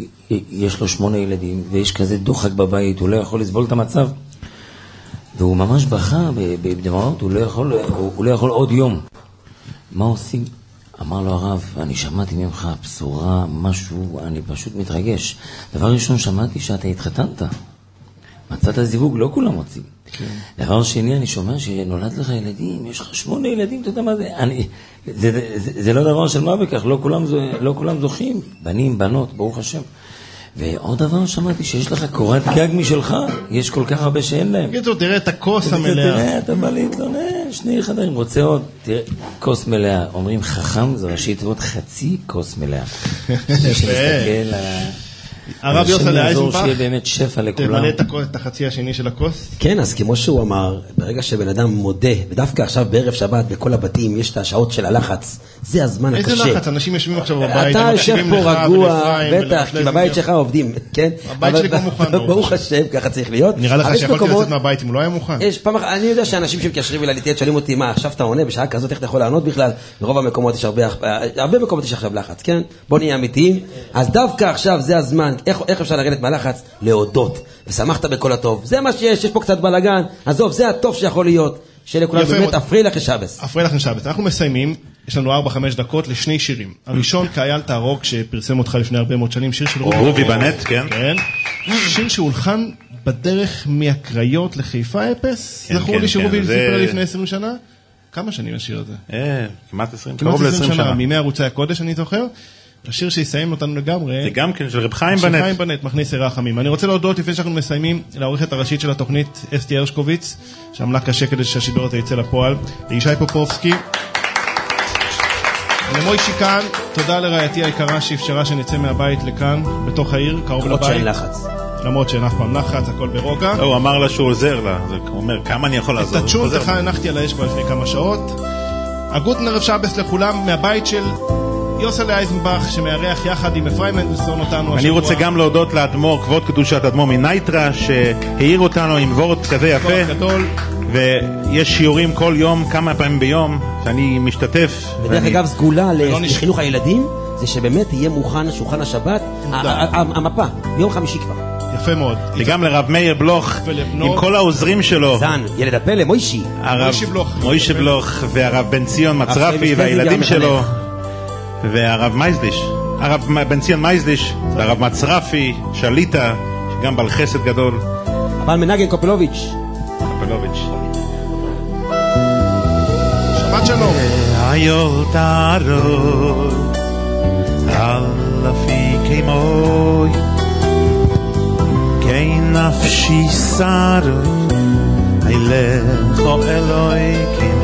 8 ילדים, ויש כזה דוחק בבית, הוא לא יכול לסבול את המצב. והוא ממש בכה בדמעות, הוא לא יכול עוד יום. מה עושים? אמר לו הרב, אני שמעתי ממך בשורה, משהו, אני פשוט מתרגש. דבר ראשון, שמעתי שאתה התחתנת. מצאת הזיווג, לא כולם רוצים. דבר שני, אני שומע שנולד לך ילדים, יש לך 8 ילדים, אתה יודע מה זה? זה לא דבר של מה בכך, לא כולם זוכים, בנים, בנות, ברוך השם. ועוד דבר שמעתי שיש לך קורת גג משלך, יש כל כך הרבה שאין להם. תראה את הכוס המלאה. תראה, אתה בא להתלונן, 2 חדרים, רוצה עוד, תראה, כוס מלאה. אומרים חכם, זה ראשי תיבות חצי כוס מלאה. שנסתכל הרב יוסל אייזנבך, שיהיה באמת שפע לכולם. תמלא את החצי השני של הכוס. כן, אז כמו שהוא אמר, ברגע שבן אדם מודה, ודווקא עכשיו בערב שבת, בכל הבתים יש את השעות של הלחץ, זה הזמן הקשה. איזה לחץ? אנשים יושבים עכשיו בבית, אתה יושב פה רגוע, בטח, כי בבית שלך עובדים, כן? הבית שלי גם מוכן. ברוך השם, ככה צריך להיות. נראה לך שיכולתי לצאת מהבית אם הוא לא היה מוכן. אני יודע שאנשים שמתקשרים אליי, שואלים אותי, מה, עכשיו אתה עונה, בשעה כזאת איך אתה יכול לענות בכלל? ברוב המקומות יש הרבה מקומות יש עכשיו לחץ, כן? בוא נהיה אמיתיים. אז דווקא עכשיו זה הזמן, איך אפשר לרדת מהלחץ? להודות. ושמחת בכל הטוב. זה מה שיש, יש פה קצת בלגן. עזוב, זה הטוב שיכול להיות. שלכולם באמת אפרי לך לשבס. אפרי לך לשבס. אנחנו מסיימים, יש לנו 4-5 דקות לשני שירים. הראשון, כאייל תערוק, שפרסם אותך לפני הרבה מאוד שנים, שיר של רובי בנט, כן. כן. שיר שהולחן בדרך מהקריות לחיפה אפס. זכרו לי שרובי סיפר לפני 20 שנה. כמה שנים השיר הזה? כמעט 20, קרוב ל-20 שנה. מימי ערוצי הקודש, אני זוכר. השיר שיסיים אותנו לגמרי. זה גם כן של רב חיים בנט. חיים בנט, מכניסי רחמים. אני רוצה להודות לפני שאנחנו מסיימים לעורכת הראשית של התוכנית, אסתי הרשקוביץ, שעמלה קשה כדי שהשידור הזה יצא לפועל. לישי פופובסקי. למוי שיקן, תודה לרעייתי היקרה שאפשרה שנצא מהבית לכאן, בתוך העיר, קרוב לבית. למרות שאין לחץ. למרות שאין אף פעם לחץ, הכל ברוגע. הוא אמר לה שהוא עוזר לה, הוא אומר, כמה אני יכול לעזור? את הצ'ונט לך הנחתי על האש כבר לפני כמה שעות. הגות ערב שבס לכולם מהבית של יוסל אייזנבך, שמארח יחד עם אפרים מנדלסון אותנו. אני רוצה גם להודות לאדמו"ר, כבוד קדושת אדמו"ר מנייטרה, שהעיר אותנו עם וורד כזה יפה. ויש שיעורים כל יום, כמה פעמים ביום, שאני משתתף. בדרך אגב, סגולה לחינוך הילדים, זה שבאמת יהיה מוכן שולחן השבת, המפה, ביום חמישי כבר. יפה מאוד. וגם לרב מאיר בלוך, עם כל העוזרים שלו. זן, ילד הפלא, מוישי. מוישי בלוך, והרב בן ציון מצרפי, והילדים שלו. והרב מייזליש, הרב בן ציון מייזליש, והרב מצרפי, שליטה, שגם בעל חסד גדול. אבל מנגן קופלוביץ'. שבת שלום. היול תערוי, על אפי כמוי, כי נפשי שרוי, הילכו אלוהיקים.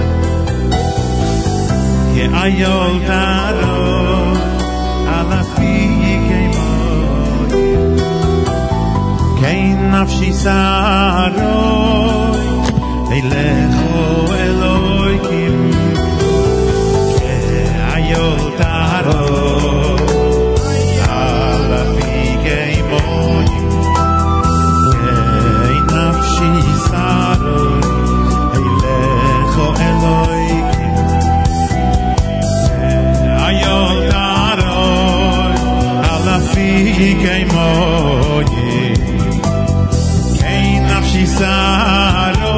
ayol taro ala fi kemoy kein nafshi saro Eilecho Elokim Ke'ayotaro Alafigei moim Ke'nafshi saro Eilecho Elokim Ke'ayotaro Alafigei moim Ke'nafshi saro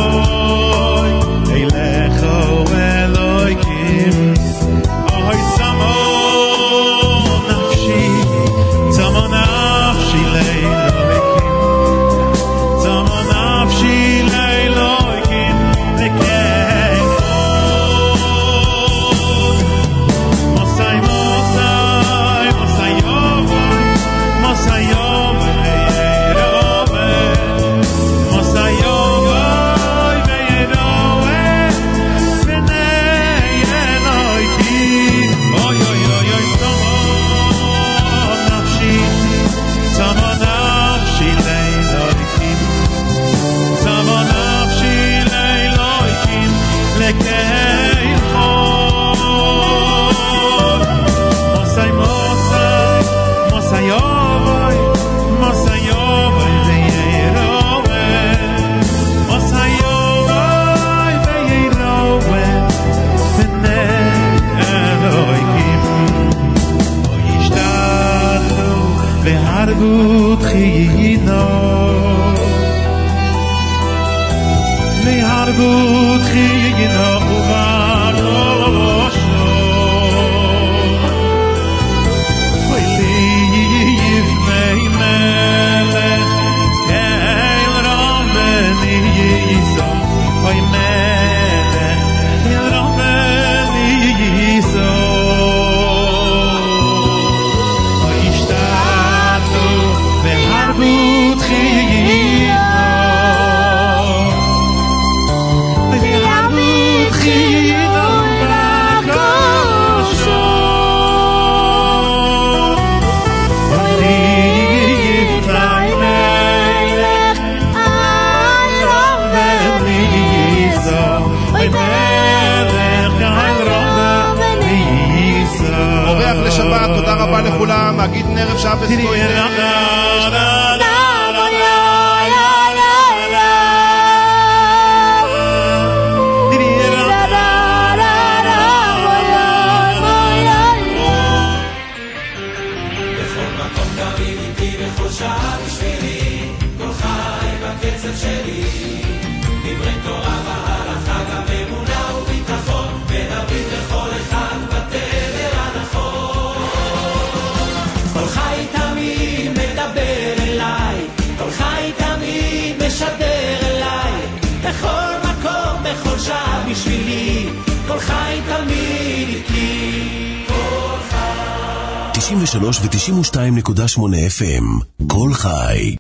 מגיד נרב שבס בשבילי כל חי תמיד איתי 93 ו-92.8 FM כל חי